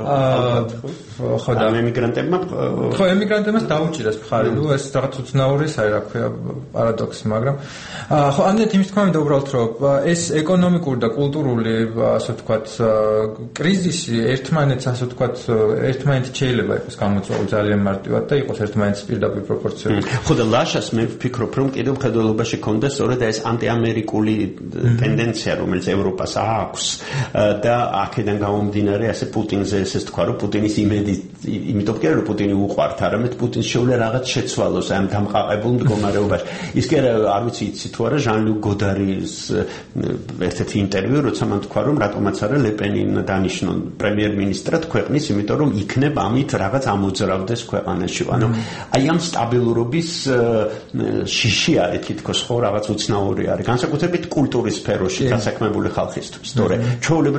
ხო და ემიგრანტებმა ხო, ემიგრანტებმაც დაუჭირეს მხარი, ეს რაღაც უცნაური, რა ქვია, პარადოქსი, მაგრამ ხო, ამდენად იმის თქმა მინდა უბრალოდ, რომ ეს ეკონომიკური და კულტურული, ასე ვთქვათ, კრიზისი ერთმანეთს, ასე ვთქვათ, ერთმანეთით შეიძლება იყოს გამოწვეული ძალიან მარტივად და იყოს ერთმანეთის პირდაპირ პროპორციული. ხო და ლაშას მე ვფიქრობ, რომ კიდევ მხედველობაში ქონდა სწორედ ეს ანტიამერიკული ტენდენცია, რომელიც ევროპას აქვს და აქედან გამომდინარე ასე პუტინზე ესე თქვა, რომ პუტინის იმედი, იმიტომ კი არა რომ პუტინი უყვართ, არამედ პუტინს შეუძლია რაღაც შეცვალოს ამ დამყაყებულ მდგომარეობაში. ის კი არ ვიცი იცი თუ არა ჟან-ლუკ გოდარის ერთ-ერთი ინტერვიუ, როცა მან თქვა, რომ რატომაც არა ლეპენი დანიშნონ პრემიერ-მინისტრად ქვეყნის, იმიტომ რომ იქნებ ამით რაღაც ამოძრავდეს ქვეყანაში. ანუ აი ამ სტაბილურობის შიში არის თითქოს ხო რაღაც უცნაური არის. განსაკუთრებით კულტურის სფეროში დასაქმებული ხალხისთვის. თორე ჩვეულებრივი ადამიანი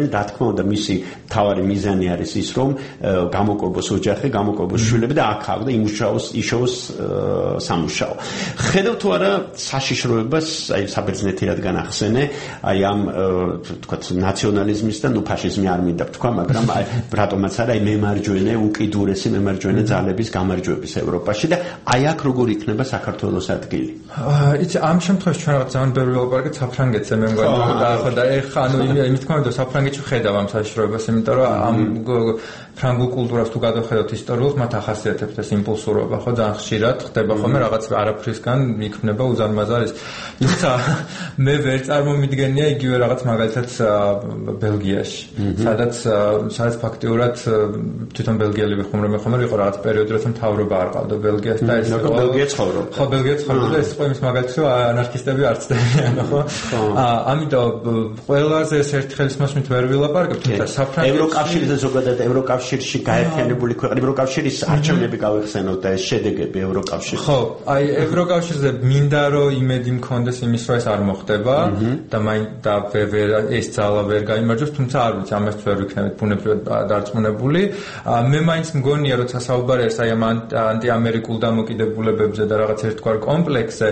რა თქმა უნდა მისი თავარი მიზანი არის ის რომ გამოკვებოს ოჯახი, გამოკვებოს შვილები და აქ და იშოვოს სამუშაო. ხედავ თუ არა საშიშროებას, აი საბერძნეთი რადგან ახსენე, აი ამ თქვათ ნაციონალიზმის და ფაშიზმი არ მინდა ვთქვა, მაგრამ რატომაც არა, აი მემარჯვენე, უკიდურესი მემარჯვენე ძალების გამარჯვების ევროპაში და აი აქ როგორ იქნება საქართველოს ადგილი? იცი ამ შემთხვევაში ჩვენ რაღაც ძალიან ბევრი ვილაპარაკეთ საფრანგეთზე მე მგონი და ეხა ანუ იმით თქმა უნდა საფრანგეთში ხედავ ამ საშიშროებას, იმიტომ რომ ამ ფრანგულ კულტურას თუ გადავხედოთ ისტორიულად, მათ ახასიათებს ეს იმპულსურობა, ხო, ძალიან ხშირად ხდება ხოლმე რაღაც არაფრისგან იქმნება უზარმაზარი. თუმცა მე ვერ წარმომიდგენია იგივე რაღაც მაგალითად ბელგიაში, სადაც ფაქტიურად თვითონ ბელგიელი ხომ იყო რაღაც პერიოდი, როცა მთავრობა არ ყავდა ბელგიას და ეს ბელგია ცხოვრობდა. ხო, ბელგია ცხოვრობდა და ეს იყო იმის მაგალითი, რომ ანარქისტები არ ცდებიან, ხო? ამიტომ ყველაზე ერთ ხელისმოსმით ვერ ვილაპარაკებ, თუმცა საფრანგეთში ევროკავშირზე ზოგადად ევროკავშირში გაერთიანებული ქვეყნები ევროკავშირის არჩევნები გავიხსენოთ და ეს შედეგები ევროკავშირში. ხო, აი ევროკავშირზე მინდა რომ იმედი მქონდეს იმის რომ ეს არ მოხდება და ეს ძალა ვერ გაიმარჯვებს, თუმცა არ ვიცი, ამას ვერ ვიქნებით ბუნებრივად დარწმუნებული. მე მაინც მგონია რომ სასაუბარი არის აი ამ ანტიამერიკულ დამოკიდებულებებზე და რაღაც ერთგვარ კომპლექსზე.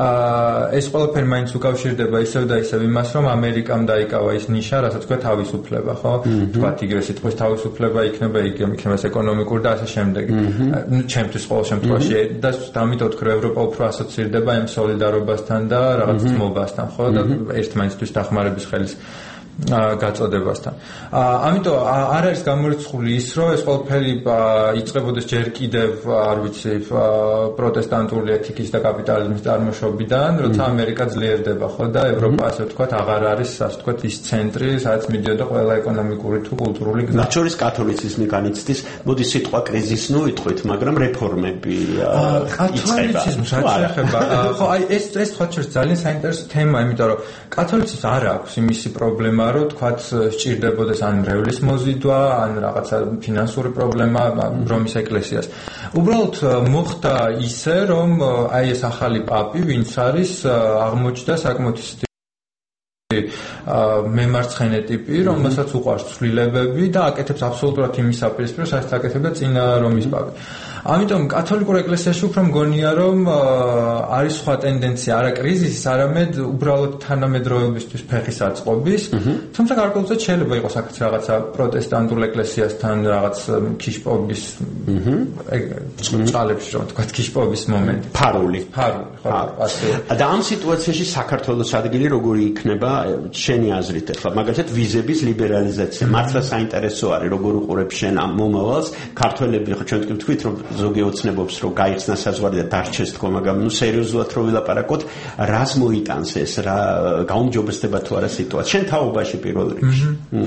ეს ყველაფერი მაინც უკავშირდება ისევ და ისევ იმას, რომ ამერიკამ დაიკავა ის ნიშა, რასაც თქვა თავისუფლება, ხო? თქვათ იგივე სიტყვის თავისუფლება იქნება ეკონომიკური და ასე შემდეგ. ჩემთვის ყოველ შემთხვევაში და ამიტომ ვთქვი, რომ ევროპა უფრო ასოცირდება იმ სოლიდარობასთან და რაღაც ძმობასთან, ხო? და ერთმანეთისთვის დახმარების ხელის გაწოდებასთან. ამიტომ არ არის გამორიცხული ის, რომ ეს ყველაფერი იწყებოდეს ჯერ კიდევ, არ ვიცი, პროტესტანტული ეთიკის და კაპიტალიზმის წარმოშობიდან, როცა ამერიკა ძლიერდება, ხო და ევროპა ასე ვთქვათ, აღარ არის, ასე ვთქვათ, ის ცენტრი, სადაც მიდიოდა ყველა ეკონომიკური თუ კულტურული გზა. მათ შორის კათოლიციზმი განიცდის, მოდი სიტყვა კრიზისს ნუიტყვით, მაგრამ რეფორმები კათოლიციზმს რაც შეეხება, ხო, აი ეს თქვათ შორის ძალიან საინტერესო თემა, იმიტომ რომ კათოლიციზმს არ აქვს იმისი პრობლემა რომ თქვათ სჭირდებოდეს ან მრევლის მოზიდვა, ან რაღაცა ფინანსური პრობლემა რომის ეკლესიას. უბრალოდ მოხდა ისე, რომ აი ეს ახალი პაპი, ვინც არის, აღმოჩნდა საკმაოდ მემარცხენე ტიპი, რომელსაც უყვარს ცვლილებები და აკეთებს აბსოლუტურად იმის საპირისპიროს, რასაც აკეთებდა წინა რომის პაპი. ამიტომ კათოლიკურ ეკლესიაში უფრო მგონია, რომ არის სხვა ტენდენცია, არა კრიზისის, არამედ უბრალოდ თანამედროვეობისთვის ფეხის აწყობის. თუმცა გარკვეულწილად შეიძლება იყოს აქაც რაღაცა პროტესტანტულ ეკლესიასთან რაღაც ქიშპობის წყალებში, რომ თქვა ქიშპობის მომენტი. ფარული, ხო, ასე. და ამ სიტუაციაში საქართველოს ადგილი როგორი იქნება შენი აზრით ახლა? მაგალითად ვიზების ლიბერალიზაცია. მართლა საინტერესო არის, როგორ უყურებ შენ ამ მომავალს? ქართველები ხო ჩვენ თქვით, რომ ზოგი ოცნებობს რომ გაიხსნა საზღვარი და დარჩეს თქო, მაგრამ ნუ სერიოზულად რო ვილაპარაკოთ, რას მოიტანს ეს, რა გაუმჯობესდება თუ არა სიტუაცია შენ თაობაში პირველ რიგში?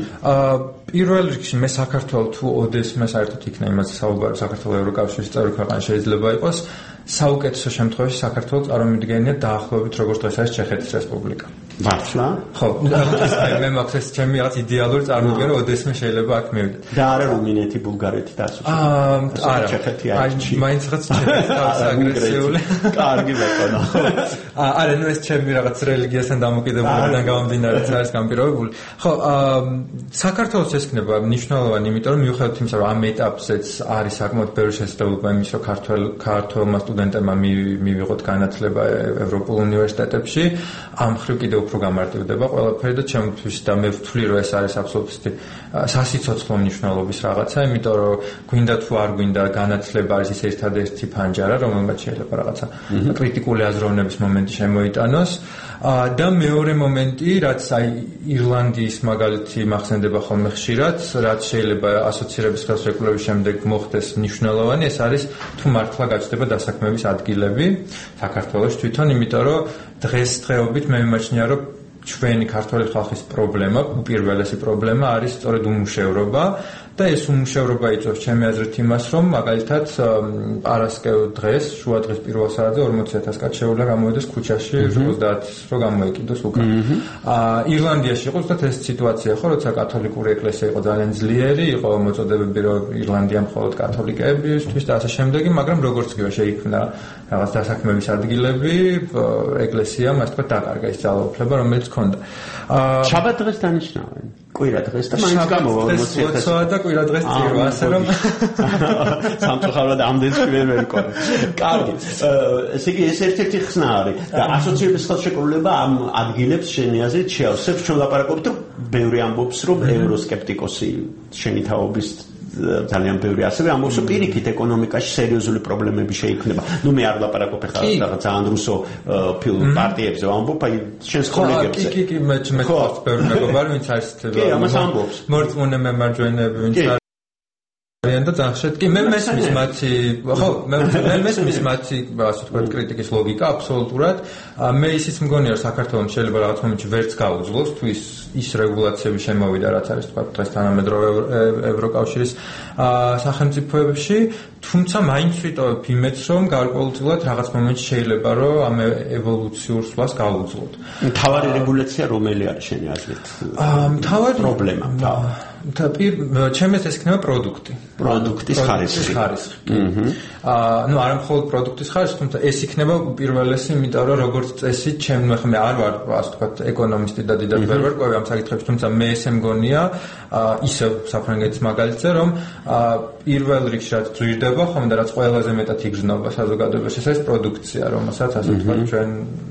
პირველ რიგში მე საქართველოს თუ ოდესმე საერთოდ იქნა იმაზე საუბარი, საქართველოს ევროკავშირის წევრი ქვეყანა შეიძლება იყოს, საუკეთესო შემთხვევაში საქართველოს წარმომიდგენია დაახლოებით როგორც დღეს არის ჩეხეთის რესპუბლიკა. მართლა? ხო, მე მაქვს ეს ჩემი რაღაც იდეალური წარმოდგენა, ოდესმე შეიძლება აქ მივიდე. და არა რუმინეთი, ბულგარეთი და ასე. არა, ჩეხეთი არის. მაინც რაღაც ჩეხეთის აგრესიული. კარგი ბატონო. არა, ნუ ეს ჩემი რაღაც რელიგიასთან დამოკიდებულებიდან გამომდინარე არის განპირობებული. ხო, საქართველოს ეს იქნება მნიშვნელოვანი, იმიტომ რომ მიუხედავად იმისა, რომ ამ ეტაპზეც არის საკმაოდ ბევრი შესაძლებლობა იმის, რომ ქართველმა სტუდენტებმა მივიღოთ განათლება ევროპულ უნივერსიტეტებში, ამ მხრივ კიდევ უფრო გამარტივდება ყველაფერი და ჩემთვის და მე ვთვლი, რომ ეს არის აბსოლუტურად სასიცოცხლო მნიშვნელობის რაღაცა, იმიტომ რომ გვინდა თუ არ გვინდა განათლება არის ის ერთადერთი ფანჯარა, რომელმაც შეიძლება რაღაცა კრიტიკული აზროვნების მომენტი შემოიტანოს. და მეორე მომენტი, რაც აი ირლანდიის მაგალითი მახსენდება ხოლმე ხშირად, რაც შეიძლება ასოცირების ხელშეკრულების შემდეგ მოხდეს მნიშვნელოვანი, ეს არის თუ მართლა გაჩნდება დასაქმების ადგილები საქართველოში თვითონ, იმიტომ რომ დღესდღეობით მე მიმაჩნია, რომ ჩვენი ქართველი ხალხის პრობლემა, უპირველესი პრობლემა არის სწორედ უმუშევრობა და ეს უმუშევრობა იწვევს ჩემი აზრით იმას, რომ მაგალითად პარასკევ დღეს, შუა დღის პირველ საათზე 40,000 კაცი შეუძლია გამოვიდეს ქუჩაში 30-ს რო გამოეკიდოს უკან. ირლანდიაში იყო ზუსტად ეს სიტუაცია, ხო, როცა კათოლიკური ეკლესია იყო ძალიან ძლიერი, იყო მოწოდებები, რომ ირლანდია მხოლოდ კათოლიკეებისთვის და ასე შემდეგ, მაგრამ როგორც კი შეიქმნა რაღაც დასაქმების ადგილები, ეკლესიამ ასე თქვა დაკარგა ის ძალაუფლება, რომელიც ჰქონდა. შაბათ დღეს დანიშნავენ. კვირა დღეს და მაინც გამოვა 40 და კვირა დღეს წირვა, ასე რომ სამწუხაროდ ამდენს ვერ ვერკო. კარგი. ესე იგი ეს ერთ-ერთი ხსნა არის და ასოციების ხელშეკრულება ამ ადგილებს შენი აზრით შეავსებს ჩვენ ლაპარაკობთ რომ ბევრი ამბობს რომ ევროსკეპტიკოსი შენი თაობის ძალიან ბევრი ასევე ამბობს რომ პირიქით ეკონომიკაში სერიოზული პრობლემები შეიქმნება. ნუ მე არ ლაპარაკობ ახლა რაღაც ძალიან რუსო პარტიებზე, ამბობ აი შენს კოლეგებზე. კი, მე ხართ ბევრი მეგობარი, ვინც არის მორწმუნე მემარჯვენეები, ვინც და ძახშეთ კი მე მესმის მათი ხო მე მესმის მათი ასე ვთქვათ კრიტიკის ლოგიკა აბსოლუტურად მე ისიც მგონია რომ საქართველოს შეიძლება რაღაც მომენტში ვერც გაუძლოს თუ ის რეგულაციები შემოვიდა რაც არის ვთქვათ დღეს თანამედროვე ევროკავშირის სახელმწიფოებში თუმცა მაინც ვიტოვებ იმედს რომ გარკვეულწილად რაღაც მომენტში შეიძლება რომ ამ ევოლუციურ სვლას გაუძლოთ მთავარი რეგულაცია რომელი არის შენი აზრით მთავარი პრობლემა ჩემს ეს იქნება პროდუქტის ხარისხი. ნუ არა მხოლოდ პროდუქტის ხარისხი, თუმცა ეს იქნება უპირველესი, იმიტომ რომ როგორც წესი, მე არ ვარ, ასე ვთქვათ, ეკონომისტი და დიდად ვერ ვარკვევი ამ საკითხებში, თუმცა მე ესე მგონია, ისევ საფრანგეთის მაგალითზე, რომ პირველ რიგში რაც ძვირდება, ხომ და რაც ყველაზე მეტად იგრძნობა საზოგადოებაში, ეს პროდუქცია, რომელსაც ასე ვთქვათ, ჩვენ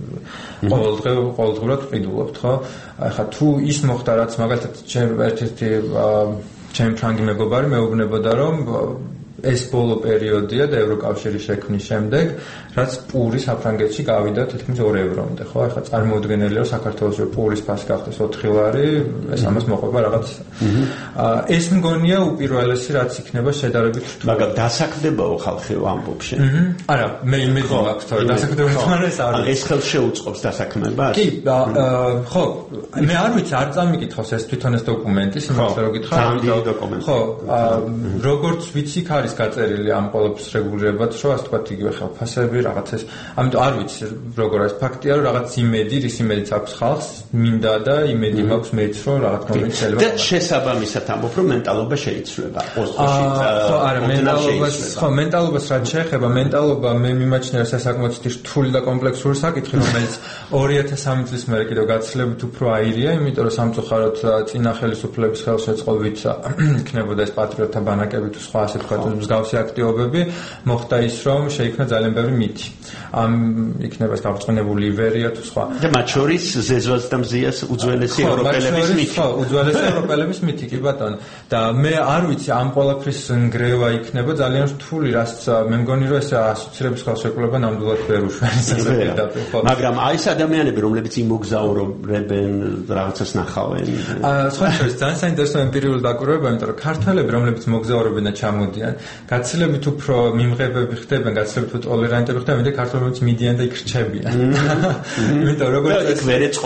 ყოველდღურად ვყიდულობთ, ხო? ახლა თუ ის მოხდა, რაც მაგალითად ერთ-ერთი ჩემი ფრანგი მეგობარი მეუბნებოდა რომ ეს ბოლო პერიოდია და ევროკავშირის შექმნის შემდეგ რაც პური საფრანგეთში გავიდა თითქმის 2 ევრომდე ხო ახლა წარმოუდგენელია რომ საქართველოს პურის ფასი გახდეს 4 ლარი ეს ამას მოყვება რაღაც ეს მგონია უპირველესი რაც იქნება შედარებით რთული მაგრამ დასაქმდებაო ხალხი ამბობს შენ არა მე იმედი მაქვს თორე დასაქმდება ეს არის ეს ხელს შეუწყობს დასაქმებას კი ხო მე არ ვიცი არ წამიკითხავს ეს თვითონ ეს დოკუმენტი სიმართლე რომ გითხრა ხო როგორც ვიცი არის გაწერილი ამ ყოველთვის რეგულირებად რომ ასე თქვა იგივე ხელფასები რაღაცას ამიტომ არ ვიცი როგორ არის ფაქტია რომ რაღაც იმედი რის იმედიც აქვს ხალხს მინდა და იმედი მაქვს მეც რომ რაღაც მომენტში შეიძლება და შესაბამისად ამბობ რომ მენტალობა შეიცვლება ხო არა მენტალობას რაც შეეხება მენტალობა მე მიმაჩნია საკმაოდ რთული და კომპლექსური საკითხი რომელიც 2003 წლის მერე კიდევ გაცილებით უფრო აირია იმიტომ რომ სამწუხაროდ წინა ხელისუფლების ხელშეწყობით იქნებოდა ეს პატრიოტთა ბანაკები თუ სხვა ასე თქვა მსგავსი აქტივობები მოხდა ის რომ შეიქმნა ძალიან ბევრი მითი ამ იქნება გაბრწყინებული ივერია თუ სხვა და მათ შორის ზეზვას და მზიას უძველესი ევროპელების მითი ხო უძველესი ევროპელების მითი კი ბატონო და მე არ ვიცი ამ ყველაფრის ნგრევა იქნება ძალიან რთული რაც მე მგონი რომ ეს ასოცირების ხელშეკრულება ნამდვილად ვერ უშვებს მაგრამ აი ეს ადამიანები რომლებიც იმოგზაურობენ რაღაცას ნახავენ სხვა შორის ძალიან საინტერესო ემპირიული დაკვირვება იმიტომ რომ ქართველები რომლებიც მოგზაურობენ და ჩამოდიან გაცილებით უფრო მიმღებები ხდებიან გაცილებით უფრო ტოლერანტები ხდებიან ვიდრე ქართველებიც მიდიან და იქ რჩებიან იმიტომ როგორც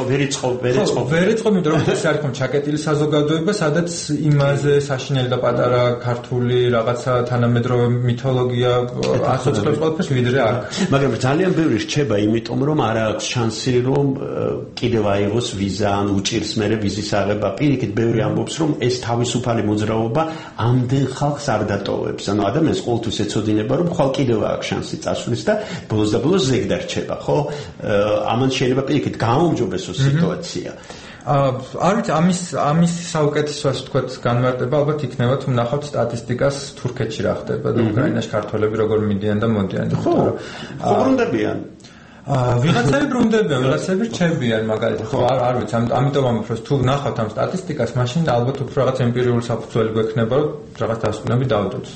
ვერეწყობ იმიტომ რომ ეს არის ხომ ჩაკეტილი საზოგადოება სადაც იმაზე საშინელი და პატარა ქართული რაღაცა თანამედროვე მითოლოგია ასოცირებს ყველაფერს ვიდრე აქ მაგრამ ძალიან ბევრი რჩება იმიტომ რომ არ აქვს შანსი რომ კიდევ აიღოს ვიზა ან უჭირს მერე ვიზის აღება პირიქით ბევრი ამბობს რომ ეს თავისუფალი მოძრაობა ამდენ ხალხს არ დატოვებს ანუ ადამიანს ყოველთვის ეცოდინება რომ ხვალ კიდევ აქვს შანსი წასვლის და ბოლოს და ბოლოს ზეგ დარჩება ხო ამან შეიძლება პირიქით გააუმჯობესოს სიტუაცია არ ვიცი ამის საუკეთესო ასე ვთქვათ განმარტება ალბათ იქნება თუ ნახავთ სტატისტიკას თურქეთში რა ხდება და უკრაინაში ქართველები როგორ მიდიან და მოდიან ხო ბრუნდებიან ვიღაცები ბრუნდებიან ვიღაცები რჩებიან მაგალითად ხო არ ვიცი ამიტომ ამბობ თუ ნახავთ ამ სტატისტიკას მაშინ ალბათ უფრო რაღაც ემპირიული საფუძველი გვექნება რომ რაღაც დასკვნები დავდოთ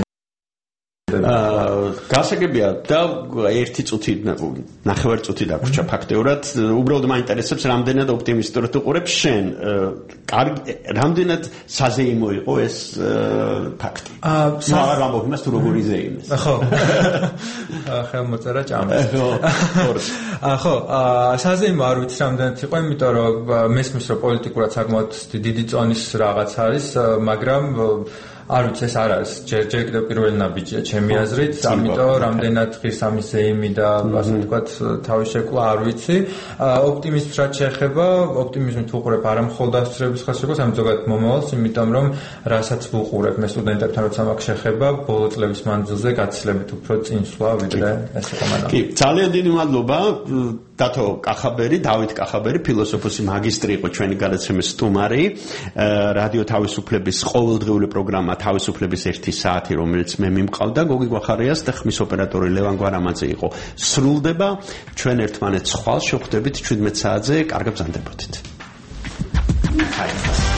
გასაგებია და ერთი წუთი ნახევარი წუთი დაგვრჩა ფაქტეურად უბრალოდ მაინტერესებს რამდენად ოპტიმისტურად უყურებ შენ რამდენად საზეიმო იყო ეს ფაქტი არ ამბობ იმას თუ როგორ იზეიმეს ხო ხელმოწერა ჭამს ხო საზეიმო არ ვიცი რამდენად იყო იმიტომ რომ მესმის რომ პოლიტიკურად საკმაოდ დიდი წონის რაღაც არის მაგრამ არ ვიცი ეს არ არის ჯერ კიდევ პირველი ნაბიჯია ჩემი აზრით ამიტომ რამდენად ღირს ამის ზეიმი და ასე ვთქვათ თავის შეკლა არ ვიცი ოპტიმიზმს რაც შეეხება ოპტიმიზმით ვუყურებ არა მხოლოდ ასოცირების ხელშეკრულებას ამ ზოგადად მომავალს იმიტომ რომ რასაც ვუყურებ მე სტუდენტებთან როცა მაქვს შეხება ბოლო წლების მანძილზე გაცილებით უფრო წინსვლა ვიდრე ეს იყო მაგრამ კი ძალიან დიდი მადლობა დათო კახაბერი, დავით კახაბერი, ფილოსოფოსი მაგისტრი იყო ჩვენი გადაცემის სტუმარი. რადიო თავისუფლების ყოველდღიური პროგრამა თავისუფლების 1 საათი, რომელიც მე მიმყავდა, გოგი გვახარიას და ხმის ოპერატორი ლევან გვარამაძე იყო. სრულდება, ჩვენ ერთმანეთს ხვალ შევხვდებით 17 საათზე, კარგად ბრძანდებოდეთ. Hi.